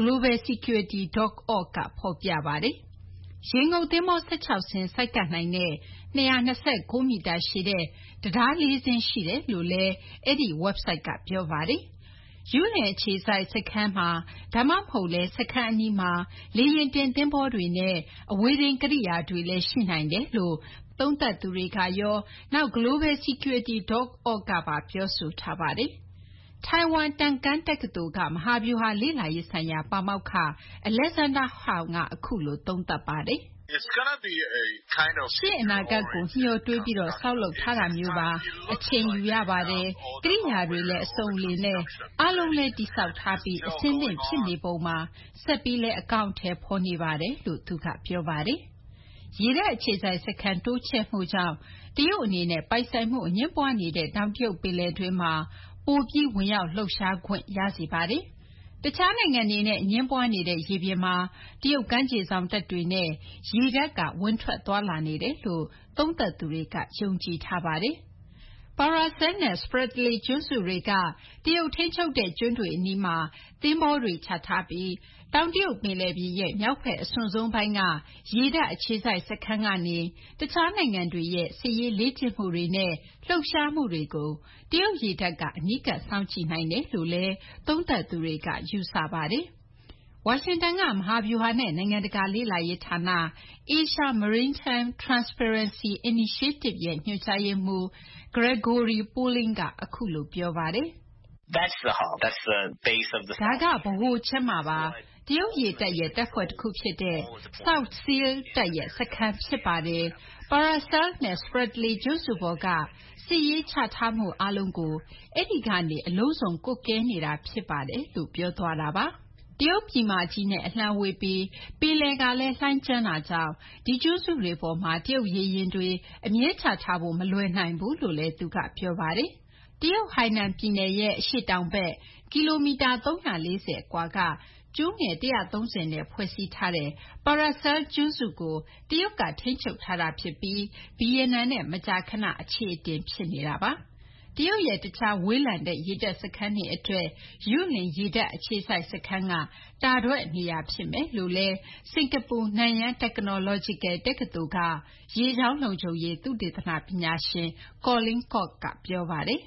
global-security.org ကဖော်ပြပါတယ်။ရေငုပ်သင်္ဘော16စင်းဆိုက်ကပ်နိုင်တဲ့229မီတာရှည်တဲ့တံတား4စင်းရှိတယ်လို့လည်းအဲဒီ website ကပြောပါတယ်။ယူလင်အခြေစိုက်စခန်းမှာဒါမှမဟုတ်လဲစခန်းအနီးမှာလေယာဉ်တင်သင်္ဘောတွေနဲ့အဝေးထိန်းကိရိယာတွေလည်းရှိနိုင်တယ်လို့သုံးသပ်သူတွေကရောနောက် global-security.org ကပါပြောဆိုထားပါတယ်။ထိုင်ဝမ်တန်ကန်းတက္ကသိုလ်ကမဟာဗျူဟာလေ့လာရေးဆိုင်ရာပါမောက္ခ Alexander Hao ကအခုလိုသုံးသပ်ပါတယ်။ရှေ့အနာဂတ်ကိုမျှော်တွေးပြီးဆောက်လုပ်ထားတာမျိုးပါအချိန်ယူရပါတယ်ကိရိယာတွေလည်းအစုံအလင်နဲ့အားလုံးလည်းတည်ဆောက်ထားပြီးအဆင်သင့်ဖြစ်နေပုံမှာဆက်ပြီးလည်းအကောင့်ထဲဖော်နေပါတယ်လို့သူကပြောပါတယ်ရေတပ်အခြေစိုက်စခန်းတိုးချဲ့မှုကြောင့်တရုတ်အနေနဲ့ပိုင်ဆိုင်မှုအငြင်းပွားနေတဲ့တောင်တရုတ်ပင်လယ်တွင်းမှာပိုပြီးဝင်ရောက်လှုပ်ရှားခွင့်ရစေပါတယ်တခြားနိုင်ငံတွေနဲ့အငြင်းပွားနေတဲ့ရေပြင်မှာတရုတ်ကမ်းခြေစောင့်တပ်တွေနဲ့ရေတပ်ကဝင်ထွက်သွားလာနေတယ်လို့သုံးသပ်သူတွေကယုံကြည်ထားပါတယ်။ Paracel နဲ့ Spratly ကျွန်းစုတွေကတရုတ်ထိန်းချုပ်တဲ့ကျွန်းတွေအနီးမှာသင်္ဘောတွေချထားပြီးတောင်တရုတ်ပင်လယ်ပြင်ရဲ့မြောက်ဘက်အစွန်ဆုံးပိုင်းကရေတပ်အခြေစိုက်စခန်းကနေတခြားနိုင်ငံတွေရဲ့စစ်ရေးလေ့ကျင့်မှုတွေနဲ့လှုပ်ရှားမှုတွေကိုတရုတ်ရေတပ်ကအနီးကပ်စောင့်ကြည့်နိုင်တယ်လို့လည်းသုံးသပ်သူတွေကယူဆပါတယ်။ဝါရှင်တန်ကမဟာဗျူဟာနဲ့နိုင်ငံတကာလေ့လာရေးဌာန Asia Maritime Transparency Initiative ရဲ့ညွှန်ကြားရေးမှူး Gregory Poling ကအခုလိုပြောပါတယ်။ ဒါကဗဟိုချက်မပါတရုတ်ရေတပ်ရဲ့တပ်ဖွဲ့တစ်ခုဖြစ်တဲ့ South Seal တပ်ရဲ့စခန်းဖြစ်ပါတယ်။ Paracel နဲ့ Spratly ကျွန်းစုပေါ်ကစစ်ရေးချထားမှုအားလုံးကိုအဲဒီကနေအလုံးစုံကွပ်ကဲနေတာဖြစ်ပါတယ်လို့ပြောသွားတာပါတရုတ်ပြည်မကြီးနဲ့အလှမ်းဝေးပြီးပင်လယ်ကလည်းလှိုင်းကျန်းတာကြောင့်ဒီကျွန်းစုတွေပေါ်မှာတရုတ်ရေယာဉ်တွေအမြဲချထားဖို့မလွယ်နိုင်ဘူးလို့လည်းသူကပြောပါတယ်တရုတ်ဟိုင်နန်ပြည်နယ်ရဲ့အရှေ့တောင်ဘက်ကီလိုမီတာ340အကွာကကျွန်းငယ်130နဲ့ဖွဲ့စည်းထားတဲ့ Paracel ကျွန်းစုကိုတရုတ်ကထိန်းချုပ်ထားတာဖြစ်ပြီးဗီယက်နမ်နဲ့မကြာခဏအခြေအတင်ဖြစ်နေတာပါတရုတ်ရဲ့တခြားဝေးလံတဲ့ရေတပ်စခန်းတွေအတွက်ယူလင်ရေတပ်အခြေစိုက်စခန်းကတာထွက်နေရာဖြစ်မယ်လို့လည်းစင်ကာပူနန်ယန်း Technological တက္ကသိုလ်ကရေကြောင်းလုံခြုံရေးသုတေသနပညာရှင် Colin Kok ကပြောပါတယ်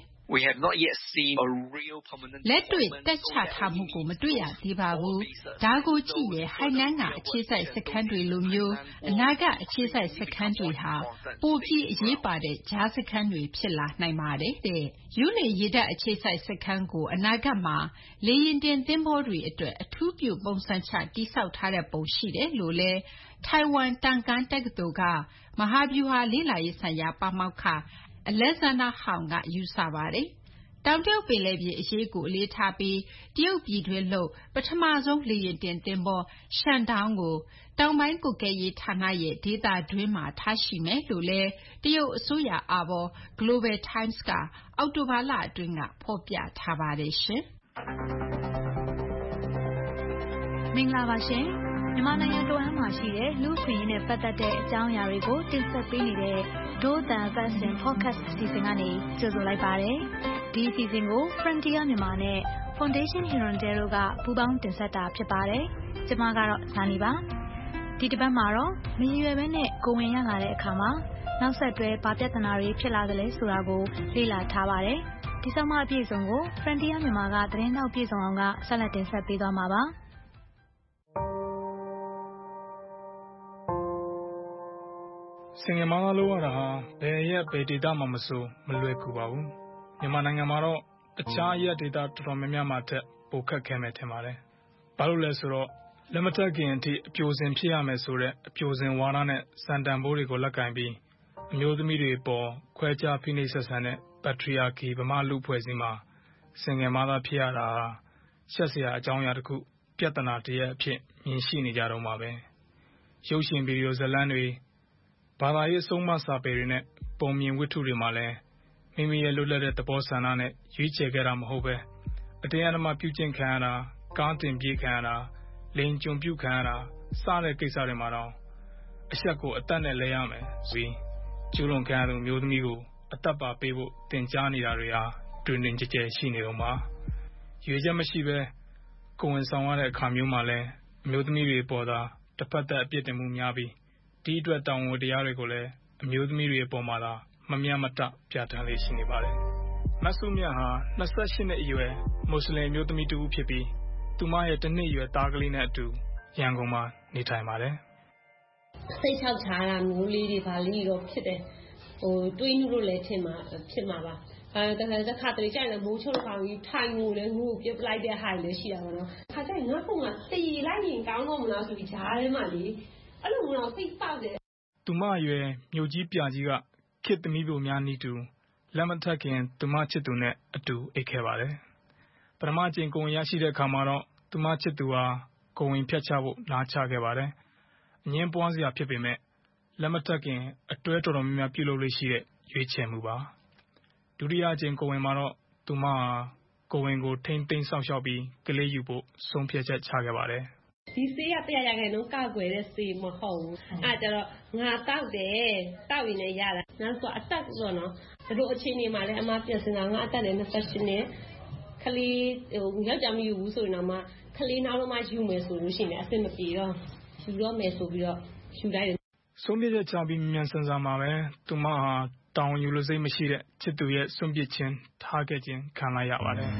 လက်တွေ့တပ်ချထားမှုကိုမတွေ့ရသေးပါဘူး။ဒါကိုကြည့်ရင်ဟိုင်နန်ကအခြေစိုက်စခန်းတွေလိုမျိုးအနာဂတ်အခြေစိုက်စခန်းတွေဟာပိုပြီးအရေးပါတဲ့ကြားစခန်းတွေဖြစ်လာနိုင်ပါတယ်တဲ့။ယူလင်ရေတပ်အခြေစိုက်စခန်းကိုအနာဂတ်မှာလေယာဉ်တင်သင်္ဘောတွေအတွက်အထူးပြုပုံစံချတည်ဆောက်ထားတဲ့ပုံရှိတယ်လို့လည်းထိုင်ဝမ်တန်ကန်းတက္ကသိုလ်ကမဟာဗျူဟာလေ့လာရေးဆိုင်ရာပါမောက္ခAlexander Hao ကယူဆပါတယ်။တောင်တရုတ်ပင်လယ်ပြင်အရေးကိုအလေးထားပြီးတရုတ်ပြည်တွင်းလုပ်ပထမဆုံးလေယာဉ်တင်သင်္ဘောရှန်ဒေါင်းကိုတောင်ပိုင်းကွပ်ကဲရေးဌာနရဲ့ဒေသတွင်းမှာထားရှိမယ်လို့လည်းတရုတ်အစိုးရအာဘော် Global Times ကအောက်တိုဘာလအတွင်းကဖော်ပြထားပါတယ်ရှင်
မင်္ဂလာပါရှင်မြန်မာနိုင်ငံတော်ဟန်မှာရှိတဲ့လူ့အခွင့်အရေးနဲ့ပတ်သက်တဲ့အကြောင်းအရာတွေကိုတင်ဆက်ပေးနေတဲ့ဒိုးတန်ဖတ်စင် podcast အစီအစဉ်ကနေကြိုဆိုလိုက်ပါတယ်ဒီအစီအစဉ်ကို Frontier မြန်မာနဲ့ Foundation Hirondelle တို့ကပူးပေါင်းတင်ဆက်တာဖြစ်ပါတယ်ကျွန်မကတော့ဇာနီပါဒီတစ်ပတ်မှာတော့မရည်ရွယ်ဘဲနဲ့ကိုဝင်ရလာတဲ့အခါမှာနောက်ဆက်တွဲဘာပြဿနာတွေဖြစ်လာသလဲဆိုတာကိုလေ့လာထားပါတယ်ဒီဆောင်မအပြည့်စုံကို Frontier မြန်မာကသတင်းတောက်ပြည်စုံအောင်ကဆက်လက်တင်ဆက်ပေးသွားမှာပါ
စင်ငယ်မသားလို့ရတာဟာဘယ်ရက်ဘယ်ဒေတာမှမဆိုမလွယ်ကူပါဘူးမြန်မာနိုင်ငံမှာတော့အခြားရက်ဒေတာတော်တော်များများမှာတက်ပိုခက်ခဲမယ်ထင်ပါတယ်ဘာလို့လဲဆိုတော့လက်မထက်ခင်အထိအပြိုစင်ဖြစ်ရမယ်ဆိုတဲ့အပြိုစင်ဝါဒနဲ့စံတန်ဖိုးတွေကိုလက်ကင်ပြီးအမျိုးသမီးတွေပေါ်ခွဲခြားဖိနှိပ်ဆက်ဆံတဲ့ပထရီယာကီဗမာလူဖွဲ့စည်းမှာစင်ငယ်မသားဖြစ်ရတာရှက်စရာအကြောင်းအရာတစ်ခုပြဿနာတရက်အဖြစ်မြင်ရှိနေကြတော့မှာပဲရုပ်ရှင်ဗီဒီယိုဇာတ်လမ်းတွေဘာသာရေးဆုံးမစာပေတွေနဲ့ပုံမြင်ဝတ္ထုတွေမှာလည်းမိမိရဲ့လွတ်လပ်တဲ့သဘောဆန္ဒနဲ့ရွေးချယ်ခဲ့တာမဟုတ်ပဲအတင်းအဓမ္မပြုကျင့်ခံရတာကားတင်ပြေးခံရတာလိန်ကျွန်ပြုခံရတာစတဲ့ကိစ္စတွေမှာတော့အဆက်ကိုအသက်နဲ့လဲရမယ်ဆိုပြီးကျူးလွန်ခံရသူမျိုးသမီးကိုအသက်ပါပေးဖို့တင်ကြားနေတာတွေဟာတွင်တွင်ကြဲကြဲရှိနေတော့မှာရွေချက်မရှိပဲကိုယ်ဝန်ဆောင်ရတဲ့အခါမျိုးမှာလည်းအမျိုးသမီးတွေပေါ်သာတစ်ဖက်သက်အပြစ်တင်မှုများပြီးဒီအတွက်တောင်းဝန်တရားတွေကိုလည်းအမျိုးသမီးတွေအပေါ်မှာသာမမျှမတပြဋ္ဌာန်းလေးရှိနေပါတယ်။မဆုမြတ်ဟာ28နှစ်အရွယ်မွတ်စလင်မျိုးသမီးတူဖြစ်ပြီးသူမရဲ့တစ်နှစ်အရွယ်သားကလေးနဲ့အတူရန်ကုန်မှာနေထိုင်ပါတယ်
။စိတ်ချောက်ချာတာမျိုးလေးတွေပါလေးတော့ဖြစ်တယ်။တွေးနှုတ်လို့လည်းဖြစ်မှာပါ။တစ်ခါတလေကျရင်မိုးချုပ်ခေါင်းကြီးထိုင်လို့လည်းငိုပြစ်ပလိုက်တဲ့ဟာတွေလည်းရှိတာပေါ့နော်။ခါကျရင်ငါ့ပုံကတည်လိုက်ရင်ကောင်းတော့မလားဆိုပြီးဂျားထဲမှာလေအဲ့လိုမျိုးစိတ်ပေါက်တယ်
သူမအရွယ်မြို့ကြီးပြကြီးကခေတ်သမီးတို့များနီးတူလက်မထက်ခင်သူမချစ်သူနဲ့အတူအိတ်ခဲ့ပါတယ်ပထမကျင်ကိုဝင်ရရှိတဲ့အခါမှာတော့သူမချစ်သူဟာကိုဝင်ဖြတ်ချဖို့နားချခဲ့ပါတယ်အငင်းပွားစရာဖြစ်ပေမဲ့လက်မထက်ခင်အတွဲတော်တော်များများပြုလုပ်လို့ရှိတဲ့ရွေးချယ်မှုပါဒုတိယကျင်ကိုဝင်မှာတော့သူမဟာကိုဝင်ကိုထိမ့်သိမ်းဆောက်ရှောက်ပြီးကလေးယူဖို့ဆုံးဖြတ်ချက်ချခဲ့ပါတယ်
ဒီဆေးက100ရာခိုင်နှုန်းကောက်ွယ်တဲ့ဆေးမဟုတ်ဘူးအဲ့ကြတော့ငါတောက်တယ်တောက်ရင်လည်းရတာနောက်ဆိုအသက်ဆိုတော့ဒီလိုအခြေအနေမှာလည်းအမပြင်စင်တာငါအသက်လည်း28နှစ်ခလေးယောက်ျားမယူဘူးဆိုရင်တော့မှခလေးနောက်တော့မှယူမယ်ဆိုလို့ရှိရင်အဆင်မပြေတော့ယူတော့မယ်ဆိုပြီးတော့ယူလိုက်တယ်
ဆုံးဖြတ်ချက်ချပြီးမြန်ဆန်စာမှာပဲသူမဟာတောင်းယူလို့စိတ်မရှိတဲ့ချစ်သူရဲ့စွန့်ပစ်ခြင်းထားခဲ့ခြင်းခံလိုက်ရပါတယ်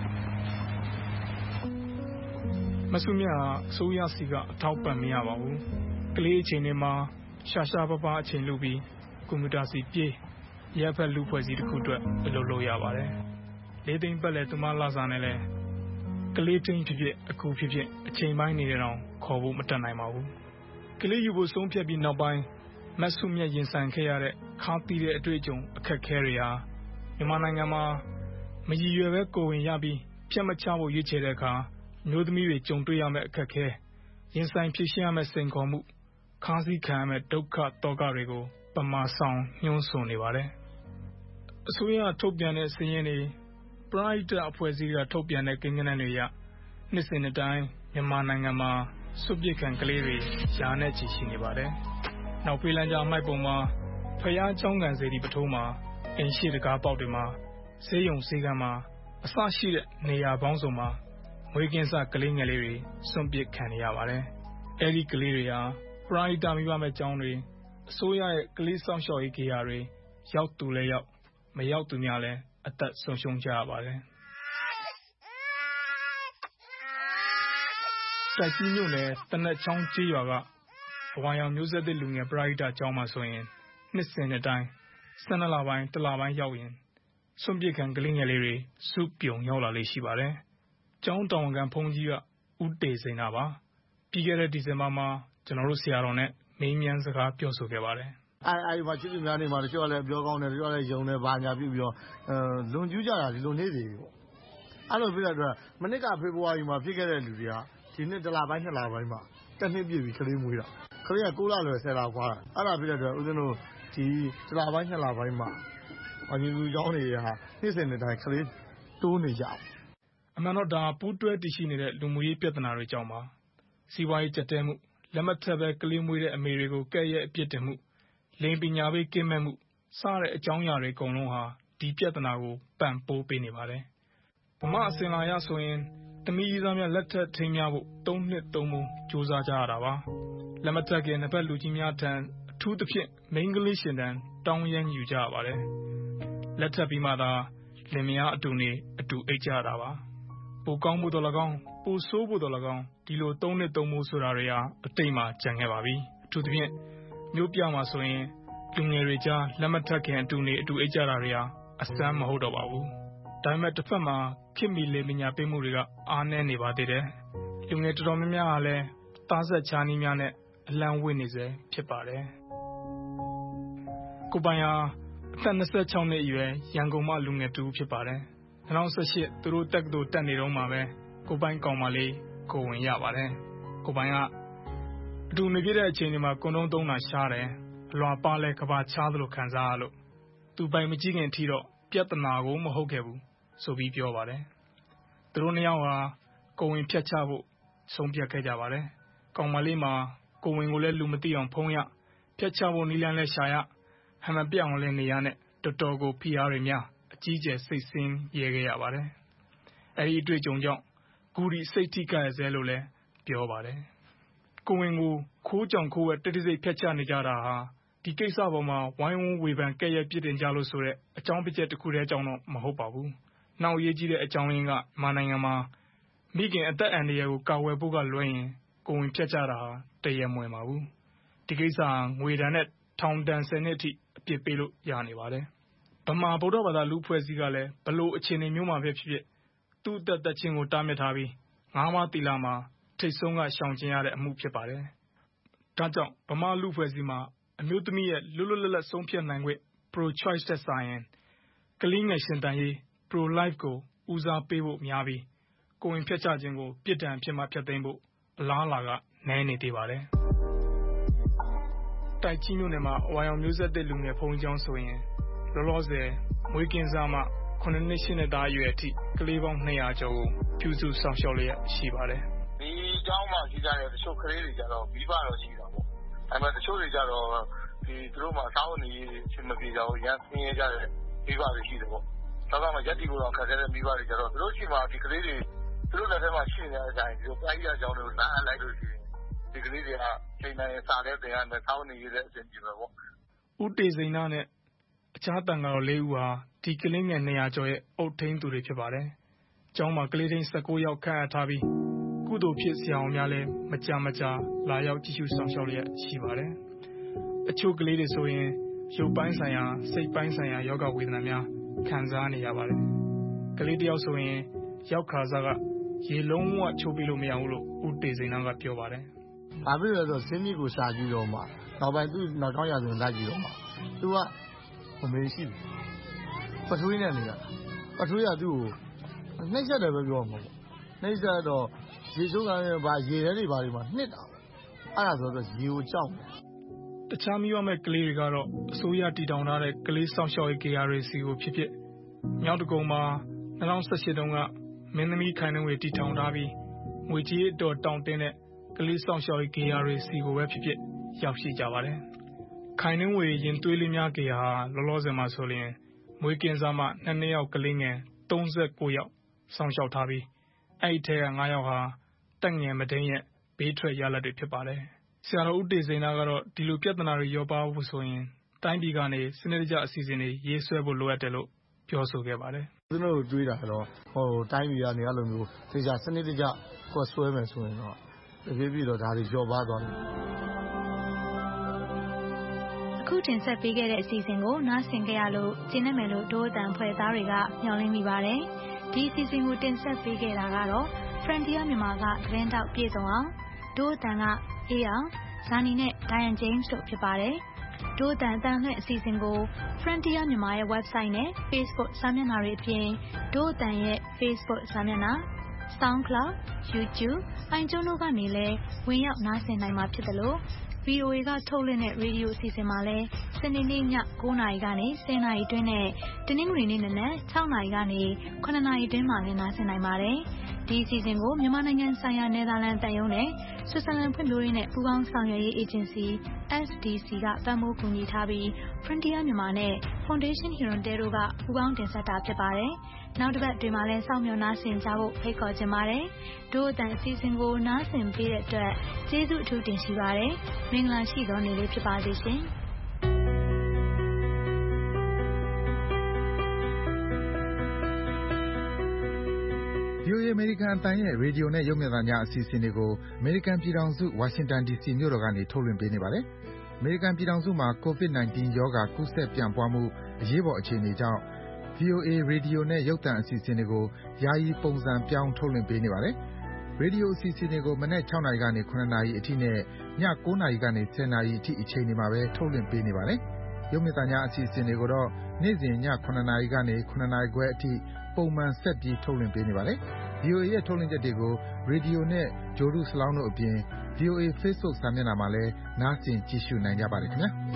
မဆုမြတ်ဟာအစိုးရစီကအထောက်ပံ့မရပါဘူးကလေးအချိန်တွေမှာရှာပပအချိန်လုပ်ပြီးကွန်ပျူတာစီပြေးရပ်ဖက်လူဖွဲ့စည်းတစ်ခုအတွက်အလုပ်လုပ်ရပါတယ်လေးသိန်းပတ်လဲသူမလာစားနဲ့လဲကလေးတင်းဖြစ်ဖြစ်အခုဖြစ်ဖြစ်အချိန်ပိုင်းနေတဲ့တော့ခေါ်ဖို့မတတ်နိုင်ပါဘူးကလေးယူဖို့ဆုံးဖြတ်ပြီးနောက်ပိုင်းမဆုမြတ်ရင်ဆိုင်ခဲ့ရတဲ့ခါတီးတဲ့အတွေ့အကြုံအခက်ခဲတွေဟာမြန်မာနိုင်ငံမှာမရည်ရွယ်ပဲကိုဝင်ရပြီးဖြတ်မချဖို့ရွေးချယ်တဲ့အခါမျိုးသမီးတွေကြုံတွေ့ရမယ့်အခက်ခဲရင်ဆိုင်ဖြေရှင်းရမယ့်စိန်ခေါ်မှုခါးစည်းခံရမယ့်ဒုက္ခတောကတွေကိုပမာဆောင်ညှိုးဆွနေပါတယ်အစိုးရထုတ်ပြန်တဲ့စာရင်းတွေပရိုက်တာအဖွဲ့အစည်းကထုတ်ပြန်တဲ့ကိန်းဂဏန်းတွေအရနှစ်စဉ်တိုင်းမြန်မာနိုင်ငံမှာစွန့်ပစ်ခံကလေးတွေရာနဲ့ချီရှိနေပါတယ်နောက်ပြည်လန်ကြအမိုက်ပုံမှာဖျားချောင်းကန်စေတီပထိုးမှာအင်ရှိတကားပေါက်တွေမှာဈေးရုံဈေးကမ်းမှာအစရှိတဲ့နေရာပေါင်းစုံမှာမွေးကင်းစကလေးငယ်လေးတွေစွန့်ပစ်ခံနေရပါတယ်အဲဒီကလေးတွေဟာပရိုက်တာမိဘမဲ့ကျောင်းတွေအစိုးရရဲ့ကလေးဆောင်ရှောက်ရေးကေယာတွေရောက်သူလဲရောက်မရောက်သူများလည်းအသက်ဆုံးရှုံးကြရပါတယ်တိုက်ကြီးမြို့နယ်တနက်ချောင်းကျေးရွာကဘဝရောင်မျိုးဆက်သစ်လူငယ်ပရိုက်တာကျောင်းမှာဆိုရင်နှစ်စဉ်တိုင်း12လပိုင်း1လပိုင်းရောက်ရင်စွန့်ပစ်ခံကလေးငယ်လေးတွေစုပြုံရောက်လာလေးရှိပါတယ်ကျောင်းတောင်ကန်ဖုန်ကြီးကဦးတေစိန်တာပါပြီးခဲ့တဲ့ဒီဇင်ဘာမှာကျွန်တော်တို့ဆရာတော်နဲ့မေးမြန်းစကားပြောဆိုခဲ့ပါတယ်
အဲ့မှာချစ်သူများနေမှာတချို့ကလည်းပြောကောင်းတယ်တချို့ကလည်းယုံတယ်ဘာညာပြုပြီးတော့လွန်ကျူးကြတာဒီလိုနေသေးပြီပေါ့အဲ့လိုဖြစ်တဲ့အတွက်မနစ်ကဖေဖော်ဝါရီမှာဖြစ်ခဲ့တဲ့လူတွေကဒီနှစ်1လပိုင်း2လပိုင်းမှာတစ်နှစ်ပြည့်ပြီကလေးမွေးတာကလေးက9လလွယ်10လခွာတာအဲ့ဒါဖြစ်တဲ့အတွက်ဦးဇင်းတို့ဒီ1လပိုင်း2လပိုင်းမှာအညီလူเจ้าတွေကနေ့စဉ်နေ့တိုင်းကလေးတိုးနေကြအောင်
အမှန်တော့ဒါပူးတွဲတည်ရှိနေတဲ့လူမှုရေးပြဿနာတွေကြောင့်ပါစီးပွားရေးကျက်တဲမှုလက်မထက်ပဲကလေးမွေးတဲ့အမေတွေကိုကဲ့ရဲ့အပြစ်တင်မှုလိင်ပညာပေးကင်းမဲ့မှုစတဲ့အကြောင်းအရာတွေအကုန်လုံးဟာဒီပြဿနာကိုပံ့ပိုးပေးနေပါတယ်ဗမာအစဉ်လာရဆိုရင်သမီးကြီးသားများလက်ထက်ထိမ်းများဖို့3နှစ်3ပုံစူးစမ်းကြရတာပါလက်မထက်ခင်နှစ်ဖက်လူကြီးများထံအထူးသဖြင့်မိန်းကလေးရှင်တန်းတောင်းရမ်းယူကြရပါတယ်လက်ထက်ပြီးမှသာလင်မယားအတူနေအတူအိတ်ကြတာပါပိုကောင်းဖို့တော်၎င်းပိုဆိုးဖို့တော်၎င်းဒီလို3နှစ်3မိုးဆိုတာတွေဟာအတိတ်မှာကြံခဲ့ပါပြီအထူးသဖြင့်မျိုးပြမှာဆိုရင်လူငယ်တွေကြားလက်မထက်ခင်အတူနေအတူအိတ်ကြတာတွေဟာအစမ်းမဟုတ်တော့ပါဘူးဒါပေမဲ့တစ်ဖက်မှာခင်မီလေပညာပေးမှုတွေကအားနည်းနေပါသေးတယ်လူငယ်တော်တော်များများကလည်းသားဆက်ချားနည်းများနဲ့အလံဝင့်နေစေဖြစ်ပါတယ်ကိုပိုင်ဟာအသက်26နှစ်အရွယ်ရန်ကုန်မှလူငယ်တူဖြစ်ပါတယ်2018သူတို့တက္ကသိုလ်တက်နေတော့မှပဲကိုပိုင်ကောင်မလေးကိုဝင်ရပါတယ်ကိုပိုင်ကအတူနေပြတဲ့အချိန်တွေမှာကွန်တုံးသုံးတာရှားတယ်အလွာပါလဲကဘာချားသလိုခံစားရလို့သူပိုင်မကြည့်ခင်ထီတော့ပြဿနာကိုမဟုတ်ခဲ့ဘူးဆိုပြီးပြောပါတယ်သူတို့နှစ်ယောက်ဟာကိုဝင်ဖြတ်ချဖို့ဆုံးဖြတ်ခဲ့ကြပါတယ်ကောင်မလေးမှာကိုဝင်ကိုလည်းလူမသိအောင်ဖုံးရဖြတ်ချဖို့နီလန်းလဲရှာရဟမပြောင်းလဲနေရနဲ့တော်တော်ကိုဖိအားတွေများအကြီးကျယ်စိတ်ဆင်းရဲခဲ့ရပါတယ်အဲဒီအတွေ့အကြုံကြောင့်ဂူဒီစိတ်ထိကြရစေလို့လည်းပြောပါတယ်ကိုဝင်ကိုခိုးကြောင်ခိုးဝဲတိတိစိတ်ဖြတ်ချနေကြတာဟာဒီကိစ္စပေါ်မှာဝိုင်းဝန်းဝေဖန်ကဲ့ရဲ့ပြစ်တင်ကြလို့ဆိုတဲ့အကြောင်းပြချက်တစ်ခုတည်းအကြောင်းတော့မဟုတ်ပါဘူးနောက်ရေးကြီးတဲ့အကြောင်းရင်းကမြန်မာနိုင်ငံမှာမိခင်အသက်အန္တရာယ်ကိုကာဝယ်ဖို့ကလွှဲရင်ကိုဝင်ဖြတ်ချတာဟာတရမွင်ပါဘူးဒီကိစ္စငွေဒဏ်နဲ့ထောင်ဒဏ်10နှစ်အထိအပြစ်ပေးလို့ရနေပါတယ်ဗမာဗုဒ္ဓဘာသာလူဖွဲ့စည်းကလည်းဘလို့အခြေအနေမျိုးမှာဖြစ်ဖြစ်သူ့အသက်ချင်းကိုတားမြစ်ထားပြီး9ပါးသီလမှာထိတ်ဆုံးကရှောင်ကျဉ်ရတဲ့အမှုဖြစ်ပါတယ်ဒါကြောင့်ဗမာလူဖွဲ့စည်းမှာအမျိုးသမီးရဲ့လွတ်လွတ်လပ်လပ်ဆုံးဖြတ်နိုင်ခွင့် pro choice တဲ့ဆိုင်ရင်ကလေးငယ်ရှင်တန်ရေး pro life ကိုဦးစားပေးဖို့များပြီးကိုဝင်ဖြတ်ချခြင်းကိုပြစ်ဒဏ်ဖြစ်မှဖြတ်သိမ်းဖို့အလားအလာကနည်းနေသေးပါတယ်တိုက်ကြီးမြို့နယ်မှာဝိုင်အောင်မျိုးဆက်တဲ့လူငယ်ဖုန်းကြောင်းဆိုရင်လောလောဆယ်မွေးကင်းစားမှ9နှစ်8နှစ်သားအရွယ်အထိကလေးပေါင်း200ကျော်ကိုပြုစုဆောင်ရှောက်လျက်ရှိပါတယ်
ဒီကျောင်းမှာကြီးကြတဲ့တချို့ကလေးတွေကြတော့မိဘတော့ရှိတာပေါ့အဲ့မှာတချို့တွေကြတော့ဒီသူတို့မှာစာအုပ်နေရေးအချိန်မပြေကြဘူးရန်ဆင်းရဲကြတဲ့မိဘတွေရှိတယ်ပေါ့ဒါကမှရက်တီကိုတော့ခက်ခဲတဲ့မိဘတွေကြတော့သူတို့ရှိမှဒီကလေးတွေသူတို့လက်ထဲမှာရှိနေတဲ့အတိုင်းဒီလိုပိုင်းရကြောင်းတွေကိုလာလိုက်လို့ရှိရင်ဒီကလေးတွေကချိန်တိုင်းစာတဲ့တင်ရမယ်စာအုပ်နေရေးတဲ့အချိန်ပြေပဲပေါ့
ဦးတေစိန်နာနဲ့အခြားတန်ကတော့4ဦးဟာဒီကလေးငယ်200ကျော်ရဲ့အုပ်ထိန်းသူတွေဖြစ်ပါတယ်။ကျောင်းမှာကလေးထိန်း19ယောက်ခန့်အပ်ထားပြီးကုသိုလ်ဖြစ်ဆရာအောင်များလည်းမကြာလာရောက်ကြည့်ရှုဆောင်ရှောက်လျက်ရှိပါတယ်။အချို့ကလေးတွေဆိုရင်ရုပ်ပိုင်းဆိုင်ရာစိတ်ပိုင်းဆိုင်ရာယောဂဝေဒနာများခံစားနေရပါတယ်။ကလေးတယောက်ဆိုရင်ရောက်ခါစားကရေလုံးဝချိုးပြီးလို့မရဘူးလို့ဦးတေစိန်နာကပြောပါတယ်
။ဘာဖြစ်လဲဆိုတော့ဆင်းမြစ်ကိုရှာကြည့်တော့မှနောက်ပိုင်းသူ့နောက်ကျောင်းရာဇဝင်လိုက်ကြည့်တော့မှသူကအမေရှိတယ်ပထွေးနဲ့နေရပထွေးကသူ့ကိုနှိမ့်ဆက်တယ်ပဲပြောမှာပေါ့နှိမ့်ဆက်တော့ရေချိုးကလည်းဗာရေထဲတွေဗာတွေမှာနှစ်တာပေါ့အဲ့ဒါဆိုတော့ရေကိုကြောက်
တယ်တခြားမိဘမဲ့ကလေးတွေကတော့အစိုးရတည်ထောင်ထားတဲ့ကလေးဆောင်ရှောက်ရေး KRC ကိုဖြစ်ဖြစ်မြောက်တကုံမှာ2018တုန်းကမင်းသမီးခိုင်နှုန်းတွေတည်ထောင်ထားပြီးငွေကြေးအတော်တောင်းတင်းတဲ့ကလေးဆောင်ရှောက်ရေး KRC ကိုပဲဖြစ်ဖြစ်ရောက်ရှိကြပါတယ်ခိုင်နှုန်းဝေရင်သွေးလေးများကေဟာလောလောဆယ်မှာဆိုရင်မွေးကင်းစားမှ2နှစ်ယောက်ကလေးငယ်39ယောက်ဆောင်ရှောက်ထားပြီးအဲ့ဒီထဲက9ယောက်ဟာတက်ငယ်မဒိန်းရဲ့ဘေးထွက်ရလဒ်တွေဖြစ်ပါတယ်ဆရာတော်ဦးတေစိန်နာကတော့ဒီလိုပြဿနာတွေရောပါဖို့ဆိုရင်တိုင်းပြည်ကနေစနစ်တကျအစီအစဉ်တွေရေးဆွဲဖို့လိုအပ်တယ်လို့ပြောဆိုခဲ့ပါတယ်
သူတို့တွေးတာတော့တိုင်းပြည်ကနေအဲ့လိုမျိုးသေချာစနစ်တကျကွက်ဆွဲမယ်ဆိုရင်တော့တပြေးပြေးတော့ဒါတွေကျော်ပါသွားတယ်
အခုတင်ဆက်ပေးခဲ့တဲ့အစီအစဉ်ကိုနားဆင်ကြရလို့ကျင်းနေမယ်လို့ဒိုးအတန်ဖွဲ့သားတွေကမျှော်လင့်မိပါတယ်။ဒီအစီအစဉ်ကိုတင်ဆက်ပေးခဲ့တာကတော့ Frontier မြန်မာကသတင်းတောက်ပြည်စုံအောင်ဒိုးအတန်ကအေးအောင်ဇာနီနဲ့ Diane James တို့ဖြစ်ပါတယ်။ဒို့အသံအသံလွှင့်အစီအစဉ်ကို Frontier မြန်မာရဲ့ website နဲ့ Facebook စာမျက်နှာတွေအပြင်ဒို့အသံရဲ့ Facebook စာမျက်နှာ SoundCloud, YouTube, iTunes တို့ကနေလည်းဝင်ရောက်နားဆင်နိုင်မှာဖြစ်တယ်လို့ VOA ကထုတ်လွှင့်တဲ့ရေဒီယိုအစီအစဉ်မှာလည်းစနေနေ့ည9:00 နာရီကနေ10:00 နာရီအတွင်းနဲ့တနင်္ဂနွေနေ့နနက်6:00 နာရီကနေ9:00 နာရီအတွင်းမှာလည်းနားဆင်နိုင်ပါတယ်။ဒီအစီအစဉ်ကိုမြန်မာနိုင်ငံဆိုင်ရာနယ်သာလန်တန်ယုံနဲ့ဆွစ်ဇာလန်ဖွံ့ဖြိုးရေးနဲ့ပူးပေါင်းဆောင်ရွက်ရေးအေဂျင်စီ SDC ကပံ့ပိုးကူညီထားပြီး Frontier မြန်မာနဲ့ Foundation Hirondelle တို့ကပူးပေါင်းတင်ဆက်တာဖြစ်ပါတယ်။နောက်တစ်ပတ်ဒီမှာလည်းစောင့်မျှော်နားဆင်ကြဖို့ဖိတ်ခေါ်ချင်ပါတယ်။ဒို့အတန်အစီအစဉ်ကိုနားဆင်ပေးတဲ့အတွက်ကျေးဇူးအထူးတင်ရှိပါတယ်။မင်္ဂလာရှိသောနေ့လေးဖြစ်ပါစေရှင်။
VOA အမေရိကန်အသံရဲ့ရေဒီယိုနဲ့ရုပ်မြင်သံကြားအစီအစဉ်တွေကိုအမေရိကန်ပြည်ထောင်စုဝါရှင်တန် DC မြို့တော်ကနေထုတ်လွှင့်ပေးနေပါတယ်။အမေရိကန်ပြည်ထောင်စုမှာ COVID-19 ရောဂါကူးစက်ပြန့်ပွားမှုအရေးပေါ်အခြေအနေကြောင့် VOA ရေဒီယိုနဲ့ရုပ်သံအစီအစဉ်တွေကိုယာယီပုံစံပြောင်းထုတ်လွှင့်ပေးနေပါတယ်။ရေဒီယိုအစီအစဉ်တွေကိုမနက်6:00 နာရီကနေ9:00 နာရီအထိနဲ့ည9:00 နာရီကနေ10:00 နာရီအထိအချိန်တွေမှာပဲထုတ်လွှင့်ပေးနေပါတယ်။ရုပ်မြင်သံကြားအစီအစဉ်တွေကိုတော့နေ့စဉ်ည9:00 နာရီကနေ9:00 နာရီခွဲအထိပုံမှန်ဆက်ပြီးထုတ်လွှင့်ပေးနေပါတယ်။ VOA ရဲ့ထုတ်လွှင့်ချက်တွေကိုရေဒီယိုနဲ့ဂြိုလ်တုစလောင်းတို့အပြင် VOA Facebook စာမျက်နှာမှာလည်းနားဆင်ကြည့်ရှုနိုင်ကြပါတယ်ခင်ဗျာ။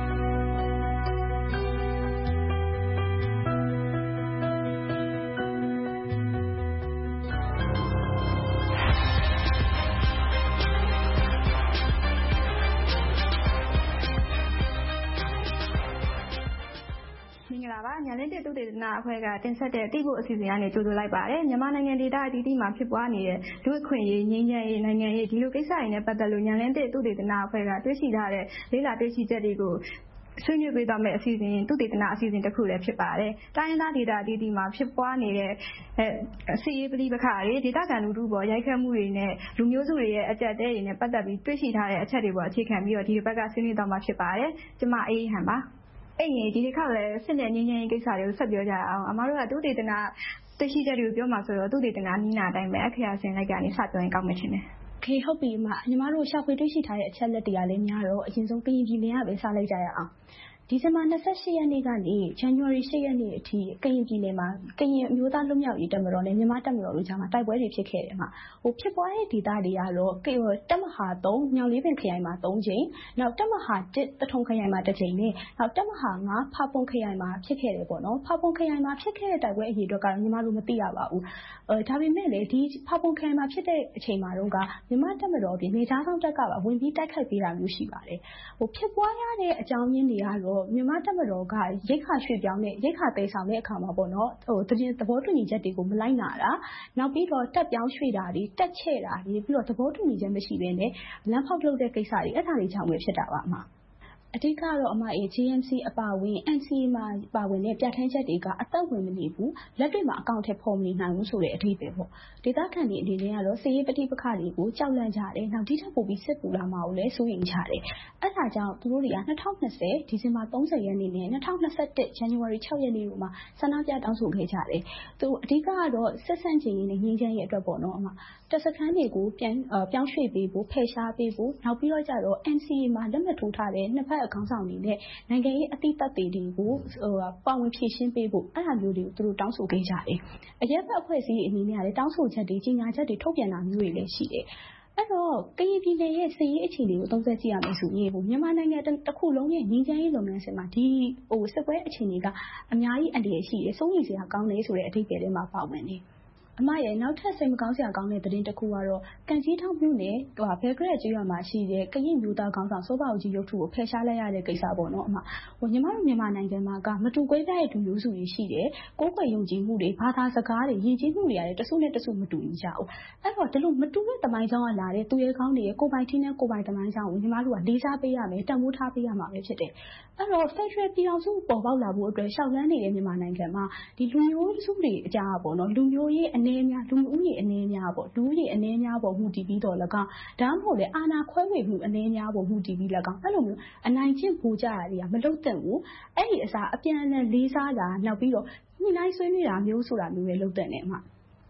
။ညာလင်းတစ်သုတေသနအဖွဲ့ကတင်ဆက်တဲ့တိဖို့အစီအစဉ်ကနေကြိုဆိုလိုက်ပါတယ်။မြန်မာနိုင်ငံဒေသအသီးသီးမှာဖြစ်ပွားနေတဲ့လူ့အခွင့်အရေးငြိမ်းချမ်းရေးနိုင်ငံရေးဒီလိုကိစ္စတွေနဲ့ပတ်သက်လို့ညာလင်းတစ်သုတေသနအဖွဲ့ကတွေ့ရှိထားတဲ့လေးလာတွေ့ရှိချက်တွေကိုဆွေးနွေးပေးသွားမယ့်အစီအစဉ်သုတေသနအစီအစဉ်တစ်ခုလည်းဖြစ်ပါတယ်။တိုင်းရင်းသားဒေသအသီးသီးမှာဖြစ်ပွားနေတဲ့စစ်ရေးပဋိပက္ခတွေဒေသခံလူထုပေါ်ရိုက်ခတ်မှုတွေနဲ့လူမျိုးစုတွေရဲ့အကြက်တဲတွေနဲ့ပတ်သက်ပြီးတွေ့ရှိထားတဲ့အချက်တွေပေါ်အခြေခံပြီးတော့ဒီဘက်ကဆွေးနွေးသွားမှာဖြစ်ပါတယ်။ကျမအေးဟန်ပါ။အဲ့ရင်ဒီတစ်ခါလည်းစစ်နဲ့ငြိမ်းချမ်းရေးကိစ္စတွေကိုဆက်ပြောကြအောင်အမတို့ကသုတေသနသိရှိချက်တွေကိုပြောမှာဆိုတော့သုတေသနနီးနာအတိုင်းပဲအခရာစင်လိုက်ကနေစပြောရင်ကောင်းမှထင်တယ်။ခေဟုတ်ပြီမညီမတို့ရှာဖွေတွေ့ရှိထားတဲ့အချက်လက်တွေကလည်းများတော့အရင်ဆုံးကရင်ပြည်နယ်ကပဲစလိုက်ကြရအောင်။ဒီဇင်ဘာ28ရက်နေ့ကနေဇန်နဝါရီ8ရက်နေ့အထိကရင်ပြည်နယ်မှာကရင်အမျိုးသားလွတ်မြောက်ရေးတပ်မတော်နဲ့မြန်မာတပ်မတော်တို့ကြားမှာတိုက်ပွဲတွေဖြစ်ခဲ့တယ်မှာဖြစ်ပွားတဲ့ဒေသတွေကတော့တပ်မဟာ3ညောင်လေးပင်ခရိုင်မှာ3ကြိမ်နောက်တပ်မဟာ1တထုံခရိုင်မှာ1ကြိမ်နဲ့နောက်တပ်မဟာ9ဖာပွန်ခရိုင်မှာဖြစ်ခဲ့တယ်ပေါ့နော်ဖာပွန်ခရိုင်မှာဖြစ်ခဲ့တဲ့တိုက်ပွဲအရေးအတွက်ကတော့ညီမတို့မသိရပါဘူးဒါပေမဲ့လေဒီဖာပွန်ခရိုင်မှာဖြစ်တဲ့အချိန်မှာတော့ကမြန်မာတပ်မတော်ပြည်နေသားဆောင်တပ်ကဝင်ပြီးတိုက်ခိုက်ပေးတာမျိုးရှိပါတယ်ဖြစ်ပွားရတဲ့အကြောင်းရင်းတွေကတော့မြန်မာတပ်မတော်ကရိတ်ခါရွှေ့ပြောင်းတဲ့ရိတ်ခါသိမ်းဆောင်တဲ့အခါမှာပေါ့နော်သဘောတူညီချက်တွေကိုမလိုက်နာတာနောက်ပြီးတော့တက်ပြောင်းရွှေ့တာတွေတက်ချဲ့တာတွေပြီးတော့သဘောတူညီချက်မရှိဘဲနဲ့လမ်းဖောက်လုပ်တဲ့ကိစ္စတွေအဲ့ဒါတွေကြောင့်ပဲဖြစ်တာပါအမအဓိကတော့အမ JMC အပါဝင် NCA မှာပါဝင်တဲ့ပြဋ္ဌာန်းချက်တွေကအသက်ဝင်မနေဘူးလက်တွေ့မှာအကောင့်ထဲပေါ်မနေနိုင်ဘူးဆိုတဲ့အဓိပ္ပာယ်ပေါ့ဒေသခံတွေအနေနဲ့ကတော့စစ်ရေးပဋိပက္ခတွေကိုကြောက်လန့်ကြတယ်နောက်ဒီထက်ပိုပြီးစစ်ပူလာမှာကိုလည်းစိုးရိမ်ကြတယ်အဲ့ဒါကြောင့်သူတို့တွေက2020ဒီဇင်ဘာ30ရက်နေ့နဲ့2021ဇန်နဝါရီ6ရက်နေ့တို့မှာဆန္ဒပြတောင်းဆိုခဲ့ကြတယ်သူအဓိကကတော့စစ်ဆန့်ကျင်ရေးနဲ့ငြိမ်းချမ်းရေးအတွက်ပေါ့နော်အမတပ်စခန်းတွေကိုပြောင်းရွှေ့ပေးဖို့ဖယ်ရှားပေးဖို့နောက်ပြီးတော့ကြတော့ NCA မှာလက်မှတ်ထိုးထားတဲ့နှစ်ဖက်ခေါင်းဆောင်တွေနဲ့နိုင်ငံရေးအသီးသက်တွေကိုပါဝင်ဖြည့်ရှင်းပေးဖို့အဲ့ဒါမျိုးတွေကိုသူတို့တောင်းဆိုခဲ့ကြတယ်။အရက်ဘက်အဖွဲ့အစည်းအနေနဲ့လည်းတောင်းဆိုချက်တွေကြီးညာချက်တွေထုတ်ပြန်တာမျိုးတွေလည်းရှိတယ်။အဲ့တော့ကရင်ပြည်နယ်ရဲ့စစ်ရေးအခြေအနေကိုသုံးသပ်ကြည့်ရမယ်ဆိုရင်မြန်မာနိုင်ငံတစ်ခုလုံးရဲ့ငြိမ်းချမ်းရေးလုပ်ငန်းစဉ်မှာဒီစစ်ပွဲအခြေအနေကအများကြီးအန္တရာယ်ရှိတယ်စိုးရိမ်စရာကောင်းတယ်ဆိုတဲ့အဓိပ္ပာယ်ထဲမှာပါဝင်တယ်။အမရဲ့နောက်ထပ်စိတ်မကောင်းစရာကောင်းတဲ့သတင်းတစ်ခုကတော့ကန်ကြီးထောင်မြို့နယ်ဘဲကရက်ကျွော်မှာရှိတဲ့ကရင်မျိုးသားခေါင်းဆောင်စိုးပါဦးကြီးရုပ်ထုကိုဖယ်ရှားလိုက်ရတဲ့ကိစ္စပေါ့နော်အမညီမတို့မြန်မာနိုင်ငံမှာကမတူကွဲပြားတဲ့လူမျိုးစုတွေရှိတယ်ကိုယ်ကွယ်ယုံကြည်မှုတွေဘာသာစကားတွေယဉ်ကျေးမှုတွေရတယ်တစုနဲ့တစုမတူညီကြဘူးအဲ့တော့ဒီလိုမတူတဲ့တမိုင်းကြောင်းကလာတဲ့သူရဲကောင်းတွေရဲ့ကိုယ်ပိုင်ထင်းနဲ့ကိုယ်ပိုင်တမိုင်းကြောင်းကိုညီမတို့ကလေးစားပေးရမယ်တန်ဖိုးထားပေးရမှာပဲဖြစ်တယ်အဲ့တော့ Federal ပြည်အောင်စုပေါ်ပေါက်လာဖို့အတွက်ရှောက်လန်းနေတဲ့မြန်မာနိုင်ငံမှာဒီလူမျိုးစုတွေအကြားပေါ့နော်လူမျိုးရေးအနေများလူဦးရေအနေများပေါ့လူဦးရေအနေများပေါ့မှုတည်ပြီးတော့၎င်းဒါမှမဟုတ်လေအာဏာခွဲဝေမှုအနေများပေါ့မှုတည်ပြီး၎င်းအဲ့လိုမျိုးအနိုင်ကျင့်ပူကြရတွေကမလုပ်သင့်ဘူးအဲ့ဒီအစားအပြန်အလှန်လေးစားတာနောက်ပြီးတော့ညှိနှိုင်းဆွေးနွေးတာမျိုးဆိုတာမျိုးပဲလုပ်သင့်တယ်အမ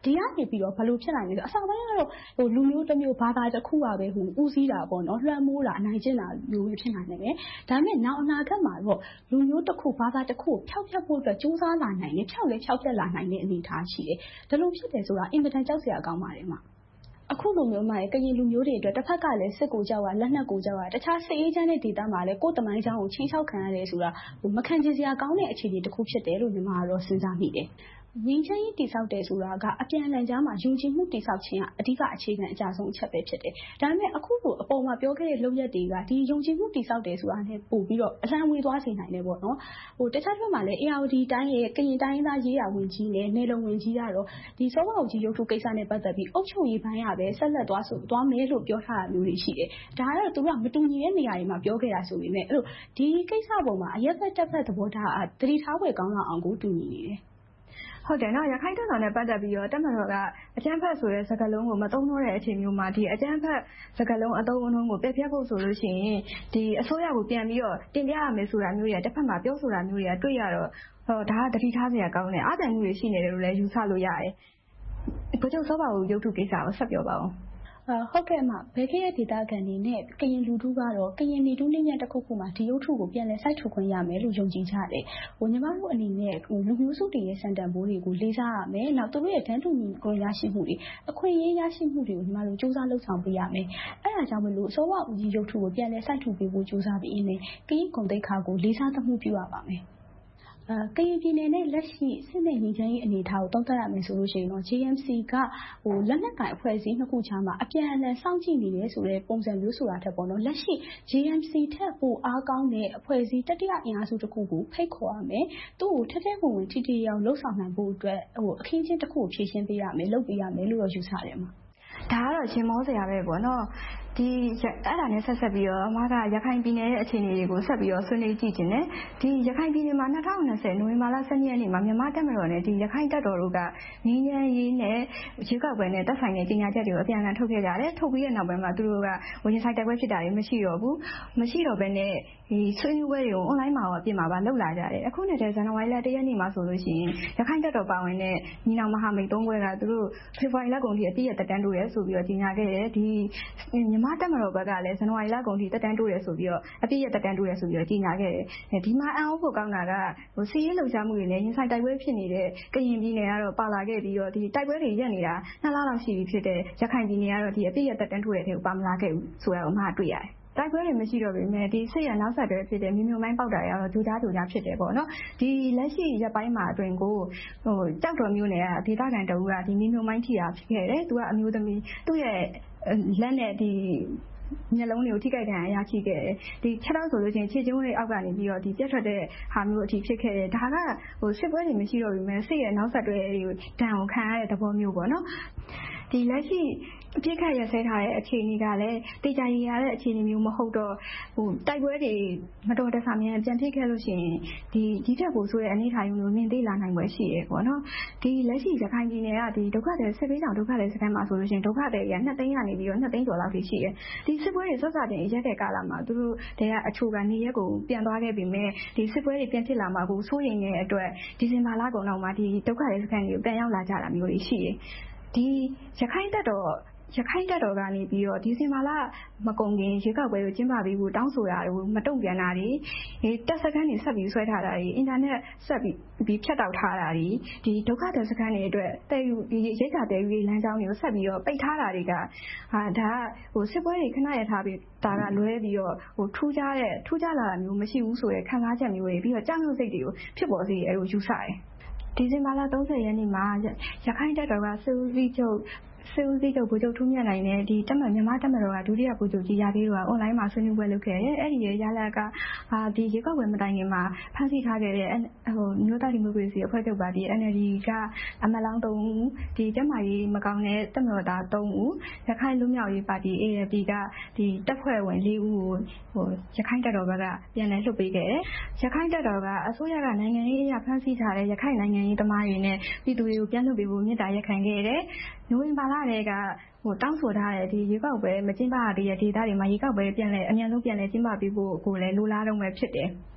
ဒီကနေပြီးတော့ဘယ်လိုဖြစ်နိုင်လဲဆိုအစပိုင်းကတော့လူမျိုးတစ်မျိုးဘာသာတစ်ခုကပဲဦးစီးတာပေါ့နော်လွှမ်းမိုးတာအနိုင်ကျင့်တာမျိုးဖြစ်နိုင်တယ်ဒါပေမဲ့နောက်အနာဂတ်မှာတော့လူမျိုးတစ်ခုဘာသာတစ်ခုဖျောက်ဖျက်ဖို့အတွက်ကြိုးစားလာနိုင်တယ်ဖျောက်ဖျက်လာနိုင်တဲ့အနေအထားရှိတယ်ဒါလိုဖြစ်တယ်ဆိုတာအင်မတန်ကြောက်စရာကောင်းပါတယ်မှာအခုလိုမျိုးမှကရင်လူမျိုးတွေအတွက်တစ်ဖက်ကလည်းစစ်ကိုကြောက်ရလက်နက်ကိုကြောက်ရတခြားစစ်အေးချမ်းတဲ့ဒေသမှာလည်းကိုယ်တမိုင်းချောင်းကိုချင်းချောက်ခံရတယ်ဆိုတာမခံချင်စရာကောင်းတဲ့အခြေအနေတစ်ခုဖြစ်တယ်လို့ညီမကတော့စဉ်းစားမိတယ်ငြိမ်းချမ်းရေးတည်ဆောက်တယ်ဆိုတာကအပြန်အလှန်ကြားမှာယုံကြည်မှုတည်ဆောက်ခြင်းကအဓိကအခြေခံအကြဆုံးအချက်ပဲဖြစ်တယ်။ဒါပေမဲ့အခုလိုအပေါ်မှာပြောခဲ့တဲ့လုပ်ရက်တွေကဒီယုံကြည်မှုတည်ဆောက်တယ်ဆိုတာနဲ့ပို့ပြီးတော့အလံဝေသွားစေနိုင်တယ်ပေါ့နော်။တခြားဘက်မှာလည်း ARD တိုင်းရဲ့ကရင်တိုင်းသားရေးရာဝန်ကြီးနဲ့နယ်လုံဝန်ကြီးကတော့ဒီစောဘောက်ကြီးရုပ်ထုကိစ္စနဲ့ပတ်သက်ပြီးအုပ်ချုပ်ရေးပိုင်းကပဲဆက်လက်သွားမယ်လို့ပြောထားတာမျိုးတွေရှိတယ်။ဒါကတော့သူကမတူညီတဲ့နေရာတွေမှာပြောခဲ့တာဆိုပေမဲ့အဲ့လိုဒီကိစ္စပေါ်မှာအရက်သက်တက်ဖက်သဘောထားသတိထားဖွယ်ကောင်းအောင်ကိုတူညီနေတယ်။
ဟုတ်တယ်နော်ရခိုင်တပ်တော်နဲ့ပတ်သက်ပြီးတော့တပ်မတော်ကအကြမ်းဖက်ဆိုတဲ့စကားလုံးကိုမသုံးတော့တဲ့အချိန်မျိုးမှာဒီအကြမ်းဖက်စကားလုံးအသုံးအနှုန်းကိုပယ်ဖျက်ဖို့ဆိုလို့ရှိရင်ဒီအစိုးရကိုပြန်ပြီးတော့တင်ပြရမယ်ဆိုတာမျိုးတွေတစ်ဖက်မှာပြောဆိုတာမျိုးတွေတွေ့ရတော့ဒါကတတိထားစရာကောင်းတယ်အားတန်မှုတွေရှိနေတယ်လို့လည်းယူဆလို့ရတယ်။ဗိုလ်ချုပ်စောပါဘူးရုပ်ထုကိစ္စကိုဆက်ပြောပါဦး
ဟုတ်ကဲ့မှာဘဲခဲရဲ့ဒေတာကန်နေနဲ့ကရင်လူထုကတော့ကရင်နေတူးနေမြတ်တစ်ခုခုမှာဒီရုပ်ထုကိုပြန်လဲစိုက်ထုတ်ခွင့်ရမယ်လို့ယုံကြည်ကြတယ်။ညီမတို့အနေနဲ့လူမျိုးစုတွေရဲ့စံတန်ဖိုးတွေကိုလေးစားရမယ်။နောက်သူတို့ရဲ့တန်းတူညီကိုရရှိမှုတွေအခွင့်အရေးရရှိမှုတွေကိုညီမတို့စူးစမ်းလှုပ်ဆောင်ပေးရမယ်။အဲဒါကြောင့်မလို့စောဝဦးကြီးရုပ်ထုကိုပြန်လဲစိုက်ထုတ်ပေးဖို့စူးစမ်းပြီးနေကရင်ကုန်သိက္ခာကိုလေးစားသမှုပြုရပါမယ်။ကရင်ပြည်နယ်နဲ့လက်ရှိစစ်နယ်ငြိမ်းချမ်းရေးအနေအထားကိုသုံးသပ်ရမယ်ဆိုလို့ရှိရင်တော့ JMC ကလက်နက်ကိုင်အဖွဲ့အစည်းနှစ်ခုချာမှာအပြန်အလှန်စောင့်ကြည့်နေတယ်ဆိုတဲ့ပုံစံမျိုးဆိုတာထက်ပေါ့နော်လက်ရှိ JMC ထက်ပိုအားကောင်းတဲ့အဖွဲ့အစည်းတတိယအင်အားစုတစ်ခုကိုဖိတ်ခေါ်ရမယ်။သူ့ကိုထက်ထဲဝင်ဝင်ထိထိရောက်လှုပ်ဆောင်နိုင်ဖို့အတွက်အခင်းချင်းတစ်ခုကိုဖြည့်ရှင်းပေးရမယ်လုပ်ပေးရမယ်လို့ယူဆတယ်မှာ
။ဒါကတော့ရှင်မောစရာပဲပေါ့နော်။ဒီအဲ့ဒါနဲ့ဆက်ပြီးတော့အမကရခိုင်ပြည်နယ်ရဲ့အခြေအနေတွေကိုဆက်ပြီးတော့ဆွေးနွေးကြည့်ခြင်းနဲ့ဒီရခိုင်ပြည်နယ်မှာ2020နိုဝင်ဘာလ12ရက်နေ့မှာမြန်မာတပ်မတော်နဲ့ဒီရခိုင်တပ်တော်တို့ကငင်းချမ်းရေးနဲ့ရွေးကောက်ပွဲနဲ့တပ်ဆိုင်တဲ့ကြေညာချက်တွေကိုအပြန်အလှန်ထုတ်ခဲ့ကြတယ်။ထုတ်ပြီးတဲ့နောက်ပိုင်းမှာသူတို့ကဝင်ဆိုင်တိုက်ပွဲဖြစ်တာတွေမရှိတော့ဘူး။မရှိတော့ဘဲနဲ့ဒီဆွေးနွေးပွဲတွေကို online မှာရောအပြင်မှာပါလုပ်လာကြတယ်။အခုနဲ့တည်းဇန်နဝါရီလ1ရက်နေ့မှာဆိုလို့ရှိရင်ရခိုင်တပ်တော်ပါဝင်တဲ့ညီနောင်မဟာမိတ်3ဘွဲကသူတို့ဖေဖော်ဝါရီလကုန်ထိအပြည့်အသက်တမ်းတိုးရဲဆိုပြီးတော့ကြေညာခဲ့တယ်။ဒီမြန်မာတပ်မတော်ဘက်ကလည်းဇန်နဝါရီလကုန်ထိတက်တန်းတိုးရဲဆိုပြီးတော့အပြည့်အသက်တမ်းတိုးရဲဆိုပြီးတော့ကြေညာခဲ့တယ်။ဒီမှာအံ့ဩဖို့ကောင်းတာကစီးရဲလှုပ်ရှားမှုတွေနဲ့ရင်ဆိုင်တိုက်ပွဲဖြစ်နေတဲ့ကရင်ပြည်နယ်ကတော့ပါလာခဲ့ပြီးတော့ဒီတိုက်ပွဲတွေရပ်နေတာ2လလောက်ရှိပြီဖြစ်တဲ့ရခိုင်ပြည်နယ်ကတော့ဒီအပြည့်အသက်တမ်းတိုးရဲတဲ့ကိုပါမလာခဲ့ဘူးဆိုတာကိုမှတွေ့ရတယ်။တိုက်ပွဲတွေမရှိတော့ပေမဲ့ဒီစစ်ရနောက်ဆက်တွဲဖြစ်တဲ့မျိုးမိုင်းပေါက်တာရတော့ဂျိုးကြားဖြစ်တယ်ပေါ့နော်ဒီလက်ရှိရက်ပိုင်းမှာအတွင်ကိုကြောက်တော်မျိုးနယ်ကဒေသခံတအူးကဒီမျိုးမိုင်းထိတာဖြစ်ခဲ့တယ်သူကအမျိုးသမီးသူ့ရဲ့လက်နဲ့ဒီမျက်လုံးတွေကိုထိခိုက်ဒဏ်ရာရရှိခဲ့တယ်ဒီခြေထောက်ဆိုလို့ချင်းခြေကျင်းဝဲအောက်ကနေပြီးတော့ဒီပြတ်ထွက်တဲ့ဟာမျိုးအထိဖြစ်ခဲ့တယ်ဒါကစစ်ပွဲတွေမရှိတော့ပေမဲ့စစ်ရဲ့နောက်ဆက်တွဲတွေကိုဒဏ်ကိုခံရတဲ့သဘောမျိုးပေါ့နော်ဒီလက်ရှိအပြစ်ခတ်ရဆဲထားတဲ့အခြေအနေကလည်းတေချာရရတဲ့အခြေအနေမျိုးမဟုတ်တော့တိုက်ပွဲတွေမတော်တဆမြန်ပြန်ဖြစ်ခဲ့လို့ရှိရင်ဒီတက်ကိုဆိုတဲ့အနေထားမျိုးမြင်သိလာနိုင်ွယ်ရှိရပေါ့နော်ဒီလက်ရှိရခိုင်ပြည်နယ်ကဒီဒုက္ခတွေစစ်ပေးဆောင်ဒုက္ခတွေစကန်မှာဆိုလို့ရှိရင်ဒုက္ခတွေက2သိန်းကနေပြီးတော့2သိန်းကျော်လောက်ထိရှိတယ်ဒီစစ်ပွဲတွေစစတင်ရက်တဲ့ကာလမှာသူတို့တွေကအချို့ကနေရက်ကိုပြန်သွားခဲ့ပြီးမြဲဒီစစ်ပွဲတွေပြန်ဖြစ်လာမှာကိုစိုးရိမ်နေတဲ့အတွက်ဒီဇင်ဘာလကုန်လောက်မှာဒီဒုက္ခတွေစကန်တွေကိုပြန်ရောက်လာကြတာမျိုးတွေရှိတယ်ဒီရခိုင်တပ်တော်ကနေပြီးတော့ဒီဇင်ဘာလမကုန်ခင်ရေကောက်ပွဲကိုကျင်းပပေးဖို့တောင်းဆိုတာတွေကိုမတုံ့ပြန်တာတွေတပ်စခန်းတွေဆက်ပြီးဆွဲထားတာတွေအင်တာနက်ဆက်ပြီးဖြတ်တောက်ထားတာတွေဒီဒုက္ခသည်စခန်းတွေအတွက်တဲ့ယူရိတ်ခါတဲ့ယူလမ်းကြောင်းတွေကိုဆက်ပြီးတော့ပိတ်ထားတာတွေကဒါကစစ်ပွဲတွေခဏရထားပြီးဒါကလွဲပြီးတော့ထူးခြားလာတာမျိုးမရှိဘူးဆိုတဲ့ခံစားချက်မျိုးတွေပြီးတော့ကြောက်ရွံ့စိတ်တွေကိုဖြစ်ပေါ်စေတယ်လို့ယူဆတယ်ဒီဇင်ဘာလ30ရက်နေ့မှာရခိုင်တပ်တော်ကစစ်ဦးစီးချုပ်ဗိုလ်ချုပ်ထူးမြတ်နိုင်နဲ့ဒီမြန်မာတပ်မတော်ကဒုတိယဗိုလ်ချုပ်ကြီးရာသေးတို့က online မှာဆွေးနွေးပွဲလုပ်ခဲ့တယ်။အဲ့ဒီရဲ့ရလကဒီရေကောက်ပွဲမတိုင်ခင်မှာဖမ်းဆီးထားခဲ့တဲ့မျိုးသားဒီမိုကရေစီအဖွဲ့ချုပ်ပါတီ NLD ကအမလောင်း3ဦးဒီကျမကြီးမကောင်းတဲ့တပ်မတော်သား3ဦးရခိုင်လူမျိုးရေးပါတီ ALP ကဒီတပ်ဖွဲ့ဝင်4ဦးကိုရခိုင်တပ်တော်ဘက်ကပြန်လည်လွှတ်ပေးခဲ့တယ်။ရခိုင်တပ်တော်ကအစိုးရကနိုင်ငံရေးအရာဖမ်းဆီးထားတဲ့ရခိုင်နိုင်ငံရေးသမားတွေနဲ့ပြည်သူတွေကိုပြန်လွှတ်ပေးဖို့မြစ်တာရက်ခံခဲ့တယ်။နိုဝင်ဘာလတွေကတောင်းဆိုထားတဲ့ဒီရေကောက်ပွဲမကျင်းပရတဲ့ဒေသတွေမှာရေကောက်ပွဲပြန်လဲအမြန်ဆုံးပြန်လဲကျင်းပပေးဖို့ကိုလည်းလိုလားတော့မှဖြစ်တယ်။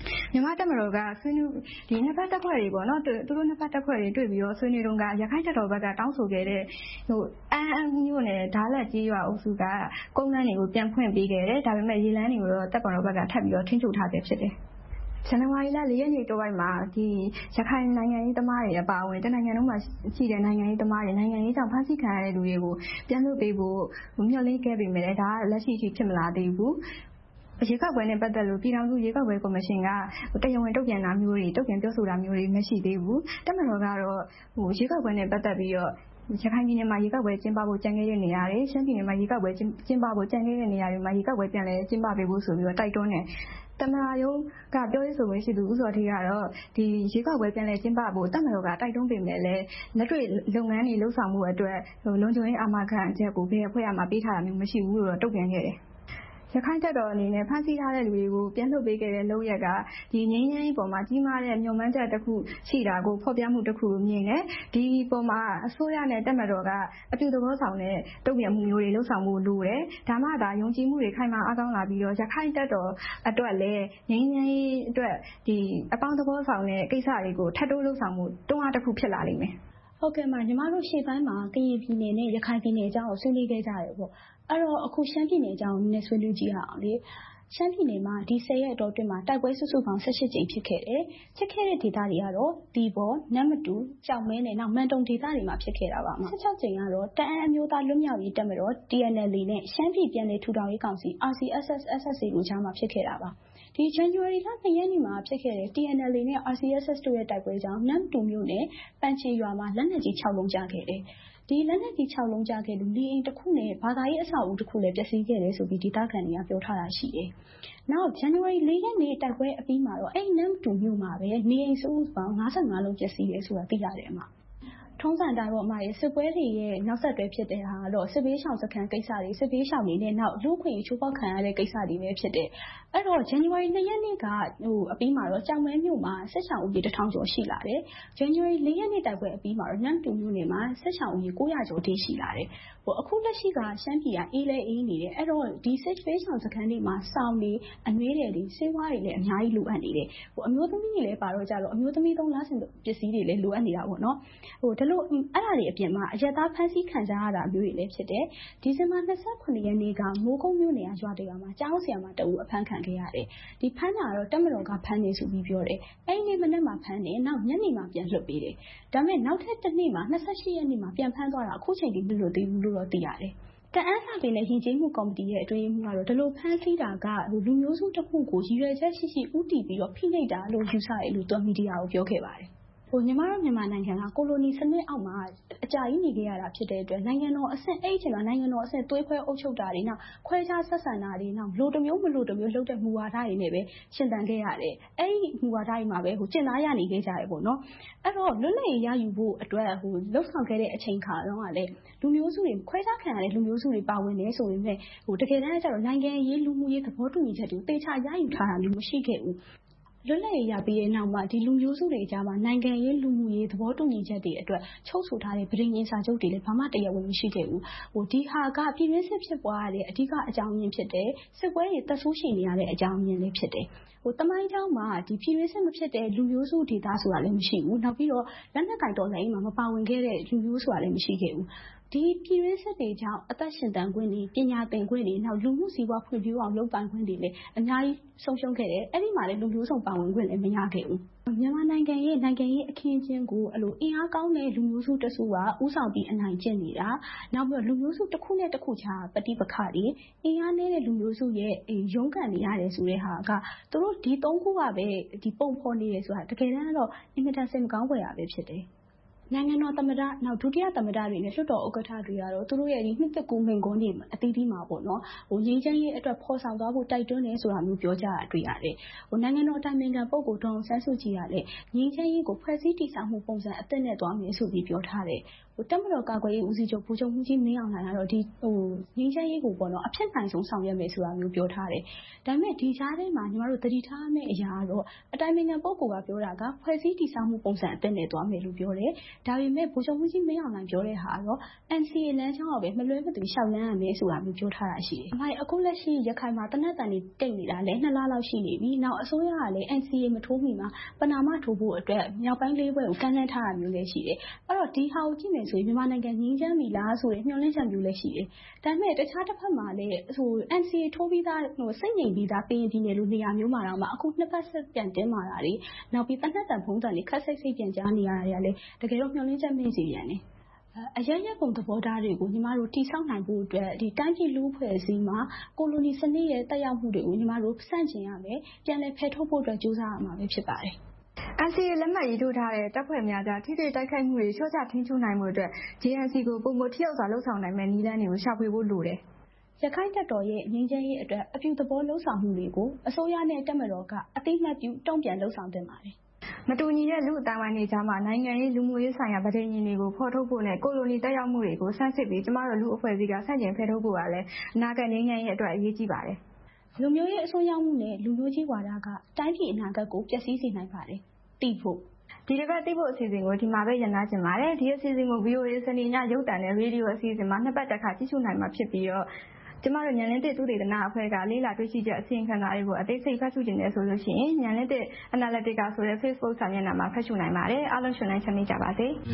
မြန်မာ့တပ်မတော်ကဆွေးနွေးနှစ်ဖက်တပ်ဖွဲ့တွေပေါ့နော်သူတို့နှစ်ဖက်တပ်ဖွဲ့တွေတွေ့ပြီးတော့ဆွေးနွေးတုန်းကရခိုင်တပ်တော်ဘက်ကတောင်းဆိုခဲ့တဲ့အမ်းမြို့နယ်ဒါလက်ကြီးရွာအုပ်စုကကုန်းလမ်းတွေကိုပြန်ဖွင့်ပေးခဲ့တယ်ဒါပေမဲ့ရေလမ်းတွေကိုတော့တပ်မတော်ဘက်ကထပ်ပြီးတော့ထိန်းချုပ်ထားခဲ့ဖြစ်တယ်ဇန်နဝါရီလ4ရက်နေ့တောက်ပိုင်းမှာရခိုင်နိုင်ငံရေးသမားတွေအပါအဝင်တနိုင်ငံလုံးမှာရှိတဲ့နိုင်ငံရေးသမားတွေနိုင်ငံရေးကြောင့်ဖမ်းဆီးခံရတဲ့လူတွေကိုပြန်လွှတ်ပေးဖို့မျှော်လင့်ခဲ့ပေမဲ့ဒါကလက်ရှိအထိဖြစ်မလာသေးဘူးရေကောက်ပွဲနဲ့ပတ်သက်လို့ပြည်ထောင်စုရေကောက်ပွဲကော်မရှင်ကတရားဝင်တုံ့ပြန်တာမျိုးတွေတုံ့ပြန်ပြောဆိုတာမျိုးတွေမရှိသေးဘူးတပ်မတော်ကတော့ရေကောက်ပွဲနဲ့ပတ်သက်ပြီးတော့ရခိုင်ပြည်နယ်မှာရေကောက်ပွဲကျင်းပဖို့ကြံခဲ့တဲ့နေရာတွေရှမ်းပြည်နယ်မှာရေကောက်ပွဲကျင်းပဖို့ကြံခဲ့တဲ့နေရာတွေမှာရေကောက်ပွဲပြန်လည်ကျင်းပပေးဖို့ဆိုပြီးတော့တိုက်တွန်းတယ်သမ္မတရုံးကပြောရေးဆိုခွင့်ရှိသူဦးစောထေးကတော့ဒီရေကောက်ပွဲပြန်လည်ကျင်းပဖို့တပ်မတော်ကတိုက်တွန်းပေမဲ့လည်းလက်တွေ့လုပ်ငန်းတွေလှုပ်ဆောင်မှုအတွက်လုံခြုံရေးအာမခံချက်ကိုဘယ်အဖွဲ့မှပေးထားတာမျိုးမရှိဘူးလို့တုံ့ပြန်ခဲ့တယ်ရခိုင်တပ်တော်အနေနဲ့ဖမ်းဆီးထားတဲ့လူတွေကိုပြန်လွှတ်ပေးခဲ့တဲ့လုပ်ရက်ကဒီငြိမ်းချမ်းရေးပေါ်မှာကြီးမားတဲ့မျှော်မှန်းချက်တစ်ခုရှိတာကိုဖော်ပြမှုတစ်ခုမြင်တယ်ဒီပေါ်မှာအစိုးရနဲ့တပ်မတော်ကအပြုသဘောဆောင်တဲ့တုံ့ပြန်မှုမျိုးတွေလှုပ်ဆောင်မှုလိုတယ်ဒါမှသာယုံကြည်မှုတွေခိုင်မာအားကောင်းလာပြီးတော့ရခိုင်တပ်တော်အတွက်လည်းငြိမ်းချမ်းရေးအတွက်ဒီအပေါင်းသဘောဆောင်တဲ့ကိစ္စတွေကိုထပ်တိုးလှုပ်ဆောင်မှုတွန်းအားတစ်ခုဖြစ်လာလိမ့်မယ်
ဟုတ်ကဲ့ညီမတို့ရှေ့ပိုင်းမှာကရင်ပြည်နယ်နဲ့ရခိုင်ပြည်နယ်အကြောင်းကိုဆွေးနွေးခဲ့ကြတယ်ပေါ့အဲ့တော့အခုရှမ်းပြည်နယ်အကြောင်းကိုနည်းနည်းဆွေးနွေးကြည့်ရအောင်လေရှမ်းပြည်နယ်မှာဒီ10ရက်အတောအတွင်းမှာတိုက်ပွဲစုစုပေါင်း18ကြိမ်ဖြစ်ခဲ့တယ်ဖြစ်ခဲ့တဲ့ဒေသတွေကတော့ဒီပေါ်နတ်မတူကြောက်မဲနဲ့နောက်မန်တုံဒေသတွေမှာဖြစ်ခဲ့တာပါ16ကြိမ်ကတော့တအန်းအမျိုးသားလွတ်မြောက်ရေးတပ်မတော် TNLA နဲ့ရှမ်းပြည်ပြည်နယ်ထူထောင်ရေးကောင်စီ RCSS/SSA တို့ကြားမှာဖြစ်ခဲ့တာပါဒီ January လ2ရက်နေ့မှာဖြစ်ခဲ့တဲ့ TNLA နဲ့ RCSS တို့ရဲ့တိုက်ပွဲကြောင့်နမ်တူမြို့နယ်ပန်ချီရွာမှာလက်နက်ကြီး6လုံးကျခဲ့တယ်ဒီလက်နက်ကြီး6လုံးကျခဲ့လို့နေအိမ်တစ်ခုနဲ့ဘာသာရေးအဆောက်အဦတစ်ခုလည်းပျက်စီးခဲ့တယ်ဆိုပြီးဒေသခံတွေကပြောထားတာရှိတယ်။နောက် January 4ရက်နေ့တိုက်ပွဲအပြီးမှာတော့အဲ့နမ်တူမြို့မှာပဲနေအိမ်စုပေါင်း55လုံးပျက်စီးတယ်ဆိုတာသိရတယ်အမ။ထုံးစံတိုင်းပေါ့အမရဲ့စစ်ပွဲတွေရဲ့နောက်ဆက်တွဲဖြစ်တဲ့ဟာကတော့စစ်ဘေးရှောင်စခန်းကိစ္စတွေစစ်ဘေးရှောင်တွေနဲ့နောက်လူ့ခွင့်ချိုးဖောက်ခံရတဲ့ကိစ္စတွေပဲဖြစ်တယ်။အဲ့တော့ January 2ရက်နေ့ကအပြီးမှာတော့ကြောင်မဲမြို့မှာစစ်ရှောင်ဦးရေ1000ကျော်ရှိလာတယ်။ January 4ရက်နေ့တိုက်ပွဲအပြီးမှာတော့နမ်တူမြို့နယ်မှာစစ်ရှောင်ဦးရေ900ကျော်ထိရှိလာတယ်။အခုလက်ရှိကရှမ်းပြည်ကအေးလဲအေးနေတယ်။အဲ့တော့ဒီစစ်ဘေးရှောင်စခန်းတွေမှာစောင်းတွေအနွေးတွေဆေးဝါးတွေလည်းအများကြီးလိုအပ်နေတယ်။အမျိုးသမီးတွေလည်းပါတော့ကြတော့အမျိုးသမီးသုံးလဆင်ပစ္စည်းတွေလည်းလိုအပ်နေတာပေါ့နော်။ဒီလိုအဲ့ဒါတွေအပြင်မှာအရက်သားဖမ်းဆီးခံကြရတာမျိုးတွေလည်းဖြစ်တယ်။ဒီဇင်ဘာ28ရက်နေ့ကမိုးကုတ်မြို့နယ်ရွာတရွာမှာကျောင်းဆရာမတအူအဖမ်းခံခဲ့ရတယ်။ဒီဖမ်းတာကတော့တပ်မတော်ကဖမ်းနေဆိုပြီးပြောတယ်။အဲ့ဒီနေ့မနေ့မှဖမ်းတယ်နောက်ညနေမှပြန်လွှတ်ပေးတယ်။ဒါပေမဲ့နောက်ထပ်တစ်နေ့မှာ28ရက်နေ့မှာပြန်ဖမ်းသွားတာအခုချိန်ထိမလွှတ်သေးဘူးလို့တော့သိရတယ်။တအန်းစာပေနဲ့ယဉ်ကျေးမှုကော်မတီရဲ့အတွင်းမှုကတော့ဒီလိုဖမ်းဆီးတာကလူမျိုးစုတစ်ခုကိုရည်ရွယ်ချက်ရှိရှိဦးတည်ပြီးတော့ဖိနှိပ်တာလို့ယူဆတယ်လို့သူမီဒီယာကိုပြောခဲ့ပါတယ်။ညီမတို့မြန်မာနိုင်ငံကကိုလိုနီစနစ်အောက်မှာအကြာကြီးနေခဲ့ရတာဖြစ်တဲ့အတွက်နိုင်ငံတော်အဆင့်အဲ့ဒီအချိန်မှာနိုင်ငံတော်အဆင့်သွေးခွဲအုပ်ချုပ်တာတွေနောက်ခွဲခြားဆက်ဆံတာတွေနောက်လိုတစ်မျိုးမလိုတစ်မျိုးလုပ်တဲ့မူဝါဒတွေနဲ့ပဲရှင်သန်ခဲ့ရတယ်။အဲ့ဒီမူဝါဒတွေမှာပဲကျင့်သားရနေခဲ့ကြတယ်ပေါ့နော်။အဲ့တော့လွတ်လပ်ရေးရယူဖို့အတွက်လှုပ်ဆောင်ခဲ့တဲ့အချိန်ခါတော့ကလည်းလူမျိုးစုတွေခွဲခြားခံရတဲ့လူမျိုးစုတွေပါဝင်နေဆိုပေမဲ့တကယ်တမ်းကျတော့နိုင်ငံရေးလူမှုရေးသဘောတူညီချက်တွေကိုတေချာရယူထားတာမျိုးမရှိခဲ့ဘူး။လွတ်လပ်ရေးရပြီးတဲ့နောက်မှာဒီလူမျိုးစုတွေကြားမှာနိုင်ငံရေးလူမှုရေးသဘောတူညီချက်တွေအတွက်ချုပ်ဆိုထားတဲ့ပြည်ရင်းစာချုပ်တွေလည်းဘာမှတရားဝင်မရှိခဲ့ဘူး။ဒီဟာကပြည်ရင်းစစ်ဖြစ်ပွားရတဲ့အဓိကအကြောင်းရင်းဖြစ်တယ်။စစ်ပွဲတွေတက်ဆိုးရှိနေရတဲ့အကြောင်းရင်းလေးဖြစ်တယ်။တမိုင်းကြောင်းမှာဒီပြည်ရင်းစစ်မဖြစ်တဲ့လူမျိုးစုဒေသဆိုတာလည်းမရှိဘူး။နောက်ပြီးတော့လက်နက်ကင်တော်လှန်ရေးမှာမပါဝင်ခဲ့တဲ့လူမျိုးဆိုတာလည်းမရှိခဲ့ဘူး။ဒီပြည်ရင်းစစ်တွေကြောင့်အသက်ရှင်တန်ခွင့်တွေပညာသင်ခွင့်တွေနောက်လူမှုစီးပွားဖွံ့ဖြိုးအောင်လုပ်ပိုင်ခွင့်တွေလည်းအများကြီးဆုံးရှုံးခဲ့တယ်။အဲ့ဒီမှာလည်းလူမျိုးစုံပါဝင်ခွင့်လည်းမရခဲ့ဘူး။မြန်မာနိုင်ငံရဲ့နိုင်ငံရေးအခင်းအကျင်းကိုအင်အားကောင်းတဲ့လူမျိုးစုတစုကဥဆောင်ပြီးအနိုင်ကျင့်နေတာ။နောက်ပြီးတော့လူမျိုးစုတစ်ခုနဲ့တစ်ခုခြားပဋိပက္ခတွေအင်အားနည်းတဲ့လူမျိုးစုရဲ့ရုန်းကန်နေရတယ်ဆိုတဲ့ဟာကသူတို့ဒီ3ခုကပဲဒီပုံဖော်နေတယ်ဆိုတာတကယ်တမ်းကတော့အင်မတန်စိတ်မကောင်းဖွယ်ရာပဲဖြစ်တယ်။နိုင်ငံတော်သမ္မတနောက်ဒုတိယသမ္မတတွေနဲ့လွှတ်တော်ဥက္ကဋ္ဌတွေကတော့သူတို့ရဲ့ဒီနှစ်သက်ကူမိန့်ခွန်းတွေအသီးသီးမှာပေါ့နော်ငြိမ်းချမ်းရေးအတွက်ဖော်ဆောင်သွားဖို့တိုက်တွန်းနေဆိုတာမျိုးပြောကြတာတွေ့ရတယ်။နိုင်ငံတော်အတိုင်ပင်ခံပုဂ္ဂိုလ်ဒေါ်အောင်ဆန်းစုကြည်ကလည်းငြိမ်းချမ်းရေးကိုဖွဲ့စည်းတည်ဆောက်မှုပုံစံအသစ်နဲ့သွားမယ်ဆိုပြီးပြောထားတယ်။တပ်မတော်ကာကွယ်ရေးဦးစီးချုပ်ဗိုလ်ချုပ်မှူးကြီးမင်းအောင်လှိုင်ကတော့ဒီငြိမ်းချမ်းရေးကိုပေါ့နော်အဖြစ်နိုင်ဆုံးဆောင်ရွက်မယ်ဆိုတာမျိုးပြောထားတယ်။ဒါပေမဲ့ဒီကြားထဲမှာညီမတို့သတိထားမယ့်အရာကတော့အတိုင်ပင်ခံပုဂ္ဂိုလ်ကပြောတာကဖွဲ့စည်းတည်ဆောက်မှုပုံစံအသစ်နဲ့သွားမယ်လို့ပြောတယ်။ဒါပေမဲ့ဗိုလ်ချုပ်မှူးကြီးမင်းအောင်လှိုင်ပြောတဲ့ဟာကတော့ NCA လမ်းကြောင်းကပဲမလွဲမသွေလျှောက်လှမ်းရမယ်ဆိုတာမျိုးပြောထားတာရှိတယ်။အခုလက်ရှိရခိုင်မှာသေနတ်သံတွေတိတ်နေတာလည်း2 လလောက်ရှိနေပြီ။နောက်အစိုးရကလည်း NCA မထိုးမီမှာပဏာမထိုးဖို့အတွက်မြောက်ပိုင်း4 ဘက်ကိုကမ်းလှမ်းထားတာမျိုးလည်းရှိတယ်။အဲ့တော့ဒီဟာကိုကြည့်မယ်ဆိုရင်မြန်မာနိုင်ငံငြိမ်းချမ်းပြီလားဆိုတဲ့မျှော်လင့်ချက်မျိုးလည်းရှိတယ်။ဒါပေမဲ့တခြားတစ်ဖက်မှာလည်းNCA ထိုးပြီးသားစိတ်ငြိမ်ပြီးသားပြည်နယ်လိုနေရာမျိုးမှာတော့အခုနှစ်ပတ်ဆက်ပြန်တင်းမာတာတွေနောက်ပြီးသေနတ်သံဖုံးသံတွေခက်စိတ်ပြန်ကြားနေရတာတွေကလည်းတကယ်တော့မျှော်လင့်ချက်မဲ့စီပြန်တယ်။အရပ်ပုံသဘောထားတွေကိုညီမတို့တိဆောက်နိုင်ဖို့အတွက်ဒီတိုင်းပြည်လူ့ဖွဲ့စည်းမှာကိုလိုနီစနစ်ရဲ့တက်ရောက်မှုတွေကိုညီမတို့စန့်ကျင်ရမယ်ပြန်လည်ဖယ်ထုတ်ဖို့အတွက်ကြိုးစားရမှာပဲဖြစ်ပါတယ်။
NCA လက်မှတ်ရေးထိုးထားတဲ့တပ်ဖွဲ့များကြားထိတွေ့တိုက်ခိုက်မှုတွေလျှော့ချထိန်းချုပ်နိုင်မှုအတွက် JNC ကိုပုံမထိရောက်စွာလှုပ်ဆောင်နိုင်မယ့်နည်းလမ်းတွေကိုရှာဖွေဖို့လိုတယ်
။ရခိုင်တပ်တော်ရဲ့ငြိမ်းချမ်းရေးအတွက်အပြုသဘောလှုပ်ဆောင်မှုတွေကိုအစိုးရနဲ့တပ်မတော်ကအသိမှတ်ပြုတုံ့ပြန်လှုပ်ဆောင်သင့်ပါတယ်
။မတူညီတဲ့လူ့အတိုင်းအဝိုင်းတွေကြားမှာနိုင်ငံရေးလူမှုရေးဆိုင်ရာဗဒိဉ္ဉ်တွေကိုဖော်ထုတ်ဖို့နဲ့ကိုလိုနီတက်ရောက်မှုတွေကိုဆန်းစစ်ပြီးကျမတို့လူအဖွဲ့အစည်းကဆန့်ကျင်ဖယ်ထုတ်ဖို့ကလည်းအနာဂတ်ငြိမ်းချမ်းရေးအတွက်အရေးကြီးပါတယ်
။လူမျိုးရေးအစွန်းရောက်မှုနဲ့လူမျိုးကြီးဝါဒကတိုင်းပြည်အနာဂတ်ကိုပျက်စီးစေနိုင်ပါတယ်။သိဖို့
ဒီတစ်ပတ်သိဖို့အစီအစဉ်ကိုဒီမှာပဲရန်နာကျင်ပါတယ်။ဒီအစီအစဉ်ကို VOA စနေညရုပ်သံနဲ့ရေဒီယိုအစီအစဉ်မှာ2 ပတ်တစ်ခါကြည့်ရှုနိုင်မှာဖြစ်ပြီးတော့ကျမတို့ဉာဏ်လင်းသစ်သုတေသနအဖွဲ့ကလေ့လာတွေ့ရှိချက်အစီရင်ခံစာတွေကိုအသေးစိတ်ဖတ်ရှုခြင်းနဲ့ဆိုလို့ရှိရင်ဉာဏ်လင်းသစ် Analytica ဆိုတဲ့ Facebook စာမျက်နှာမှာဖတ်ရှုနိုင်ပါတယ်။အားလုံးရှင်လန်းချမ်းမြေ့ကြပါစေ။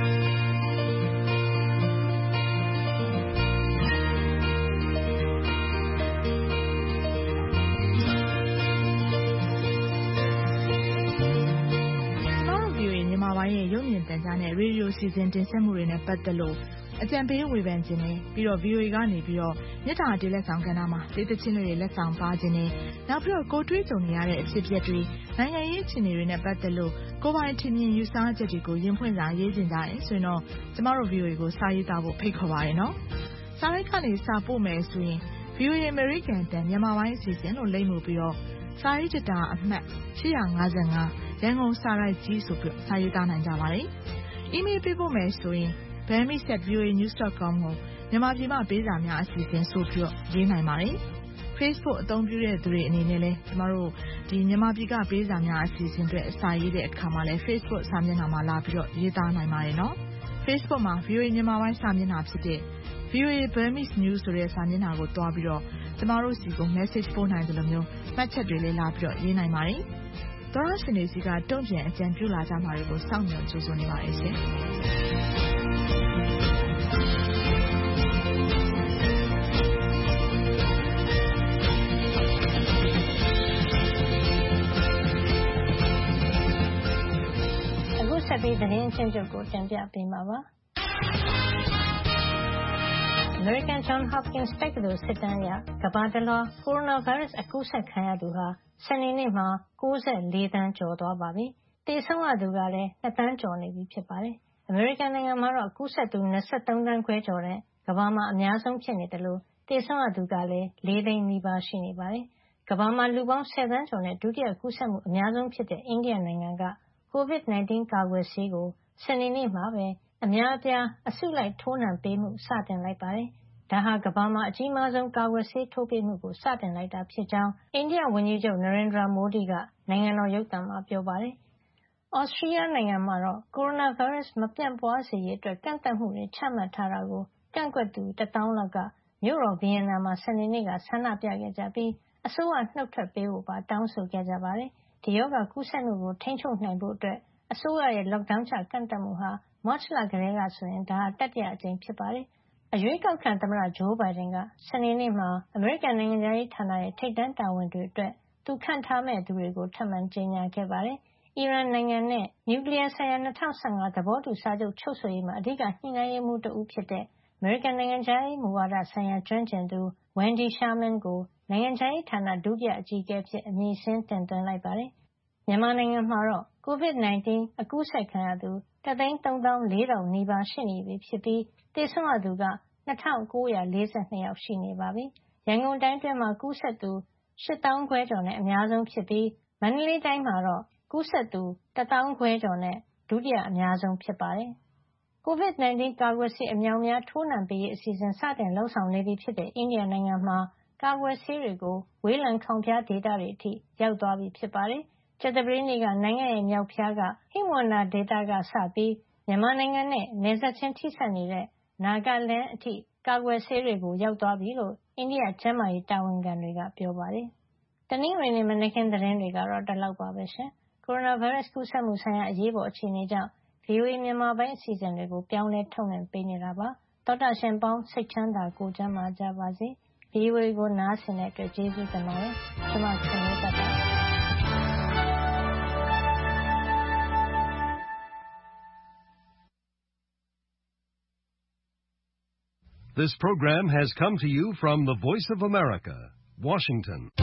ရဲ့ရုပ်မြင်သံကြားနဲ့ရေဒီယိုစီစဉ်တင်ဆက်မှုတွေနဲ့ပတ်သက်လို့အကြံပေးဝေဖန်ခြင်းနဲ့ပြီးတော့ VOA ကနေပြီးတော့မြစ်တာတေးလက်ဆောင်ကဏ္ဍမှာဒေသချင်းတွေလက်ဆောင်ပါခြင်းနဲ့နောက်ပြီးတော့ကိုတွေးကြုံနေရတဲ့အဖြစ်အပျက်တွေနိုင်ငံရေးအခြေအနေတွေနဲ့ပတ်သက်လို့ကိုယ်ပိုင်ထင်မြင်ယူဆချက်တွေကိုရင်ဖွင့်စာရေးခြင်းကြတယ်ဆိုရင်တော့ကျမတို့ VOA ကိုစာရေးသားဖို့ဖိတ်ခေါ်ပါရနော်။စာရိုက်ကနေစာပို့မယ်ဆိုရင် VOA American တန်မြန်မာပိုင်းအစီအစဉ်လို့လိမ့်မှုပြီးတော့စာရေးကြတာအမှတ်855ရန်ကုန်စာရိုက်ကြီးဆိုပြီးစာရေးသားနိုင်ကြပါတယ်။ email ပေးဖို့မယ်ဆိုရင် bami@voanews.com ကိုမြန်မာပြည်မှာပေးစာများအစီအစဉ်ဆိုပြီးရေးနိုင်ပါတယ်။ Facebook အသုံးပြုတဲ့သူတွေအနေနဲ့လည်းကျမတို့ဒီမြန်မာပြည်ကပေးစာများအစီအစဉ်တွေအစာရေးတဲ့အခါမှာလည်း Facebook စာမျက်နှာမှာလာပြီးတော့ရေးသားနိုင်ပါတယ်နော်။ Facebook မှာ VOA မြန်မာပိုင်းစာမျက်နှာဖြစ်တဲ့ VOA Burmese News ဆိုတဲ့စာမျက်နှာကိုတွားပြီးတော့ကျမတို့စီကို message ပို့နိုင်တယ်လို့မျိုးမှတ်ချက်တွေလည်းလာပြီးတော့ရေးနိုင်ပါတယ်။သောရရှင်တွေစီကတုံ့ပြန်အကြံပြုလာကြမှာတွေကိုစောင့်မျှော်ကြိုးစားနေပါတယ်ရှင်။
အခုဆက်ပြီးသတင်းအချင်းချုပ်ကိုတင်ပြပေးမှာပါ။ American Johns Hopkins တက္ကသိုလ်စစ်တမ်းအရကမ္ဘာတလွှားကိုရိုနာဗိုင်းရပ်စ်အကူးစက်ခံရသူဟာစနေနေ့မှာ94သန်းကျော်သွားပါပြီ။သေဆုံးရသူကလည်း2သန်းကျော်နေပြီဖြစ်ပါတယ်။ အမေရိကန်နိုင်ငံမှာတော့ကူးစက်သူ23သန်းခွဲကျော်နဲ့ကမ္ဘာမှာအများဆုံးဖြစ်နေတယ်လို့သေဆုံးရသူကလည်း4သိန်းနီးပါးရှိနေပါတယ်။ကမ္ဘာမှာလူပေါင်း10သန်းကျော်နဲ့ဒုတိယကူးစက်မှုအများဆုံးဖြစ်တဲ့အိန္ဒိယနိုင်ငံက COVID-19 ကာကွယ်ဆေးကိုစနေနေ့မှာပဲအများအပြားအစုလိုက်ထိုးနှံပေးမှုစတင်လိုက်ပါတယ်။ဒါဟာကမ္ဘာမှာအကြီးမားဆုံးကာကွယ်ဆေးထိုးပေးမှုကိုစတင်လိုက်တာဖြစ်ကြောင်းအိန္ဒိယဝန်ကြီးချုပ် Narendra Modi ကနိုင်ငံတော်ရုပ်သံမှာပြောပါတယ်။ Austria နိုင်ငံမှာတော့ကိုရိုနာဗိုင်းရပ်စ်မပြန့်ပွားစေရေးအတွက်ကန့်သတ်မှုတွေချမှတ်ထားတာကိုကန့်ကွက်သူ10,000 လောက်ကမြို့တော်ဗီယင်နာမှာစနေနေ့ကဆန္ဒပြခဲ့ကြပြီးအစိုးရနှုတ်ထွက်ပေးဖို့ပါတောင်းဆိုခဲ့ကြပါတယ်။ဒီရောဂါကူးစက်မှုကိုထိန်းချုပ်နိုင်ဖို့အတွက်အစိုးရရဲ့ lockdown ချကန့်သတ်မှုဟာမတ်လကတည်းကဆိုရင်ဒါဟာတတိယအကြိမ်ဖြစ်ပါတယ်။အရွေးကောက်ခံသမ္မတဂျိုးဘိုင်ဒန်ကစနေနေ့မှာအမေရိကန်နိုင်ငံခြားရေးဌာနရဲ့ထိပ်တန်းတာဝန်တွေအတွက်သူခန့်ထားမဲ့သူတွေကိုထပ်မံကြေညာခဲ့ပါတယ်။အီရန်နိုင်ငံနဲ့နျူကလီးယားဆိုင်ရာ2015သဘောတူစာချုပ်ချုပ်ဆိုရေးမှာအဓိကညှိနှိုင်းရေးမှူးတဦးဖြစ်တဲ့အမေရိကန်နိုင်ငံခြားရေးမူဝါဒဆိုင်ရာကျွမ်းကျင်သူ Wendy Sherman ကိုနိုင်ငံခြားရေးဌာနဒုတိယအကြီးအကဲအဖြစ်အမည်စာရင်းတင်သွင်းလိုက်ပါတယ်။မြန်မာနိုင်ငံမှာတော့ COVID-19 အကူးစက်ခံရသူ134,000 နီးပါးရှိနေပြီဖြစ်ပြီးသေဆုံးရသူက2,942 ယောက်ရှိနေပါပြီ။ရန်ကုန်တိုင်းအတွင်းမှာကူးစက်သူ8,500 ကျော်နဲ့အများဆုံးဖြစ်ပြီးမန္တလေးတိုင်းမှာတော့ကူးစက်သူ1,500 ကျော်နဲ့ဒုတိယအများဆုံးဖြစ်ပါတယ်။ COVID-19 ကာကွယ်ဆေးအမြောက်အများထိုးနှံပေးရေးအစီအစဉ်စတင်လုပ်ဆောင်နေပြီဖြစ်တဲ့အိန္ဒိယနိုင်ငံမှာကာကွယ်ဆေးတွေကိုဝေးလံခေါင်ဖျားဒေသတွေအထိရောက်သွားပြီဖြစ်ပါတယ်။ကြာသပတေးနေ့ကနိုင်ငံရဲ့မြောက်ဖျားကဟိမဝန္တာဒေသကစပြီးမြန်မာနိုင်ငံနဲ့နယ်စပ်ချင်းထိစပ်နေတဲ့နာဂလန်အထိကာကွယ်ဆေးတွေကိုရောက်သွားပြီလို့အိန္ဒိယကျန်းမာရေးတာဝန်ခံတွေကပြောပါတယ်။တနင်္ဂနွေနေ့မနက်ခင်းသတင်းတွေကတော့ဒီလောက်ပါပဲရှင်။ကိုရိုနာဗိုင်းရပ်စ်ကူးစက်မှုဆိုင်ရာအရေးပေါ်အခြေအနေကြောင့် VOA မြန်မာပိုင်းအစီအစဉ်တွေကိုပြောင်းလဲထုတ်လွှင့်ပေးနေတာပါ။သောတာရှင်ပေါင်းစိတ်ချမ်းသာကိုယ်ကျန်းမာကြပါစေ။ VOA ကိုနားဆင်တဲ့အတွက်ကျေးဇူးတင်ပါတယ်။ကျွန်မခင်လေးပါ။
This program has come to you from the Voice of America, Washington.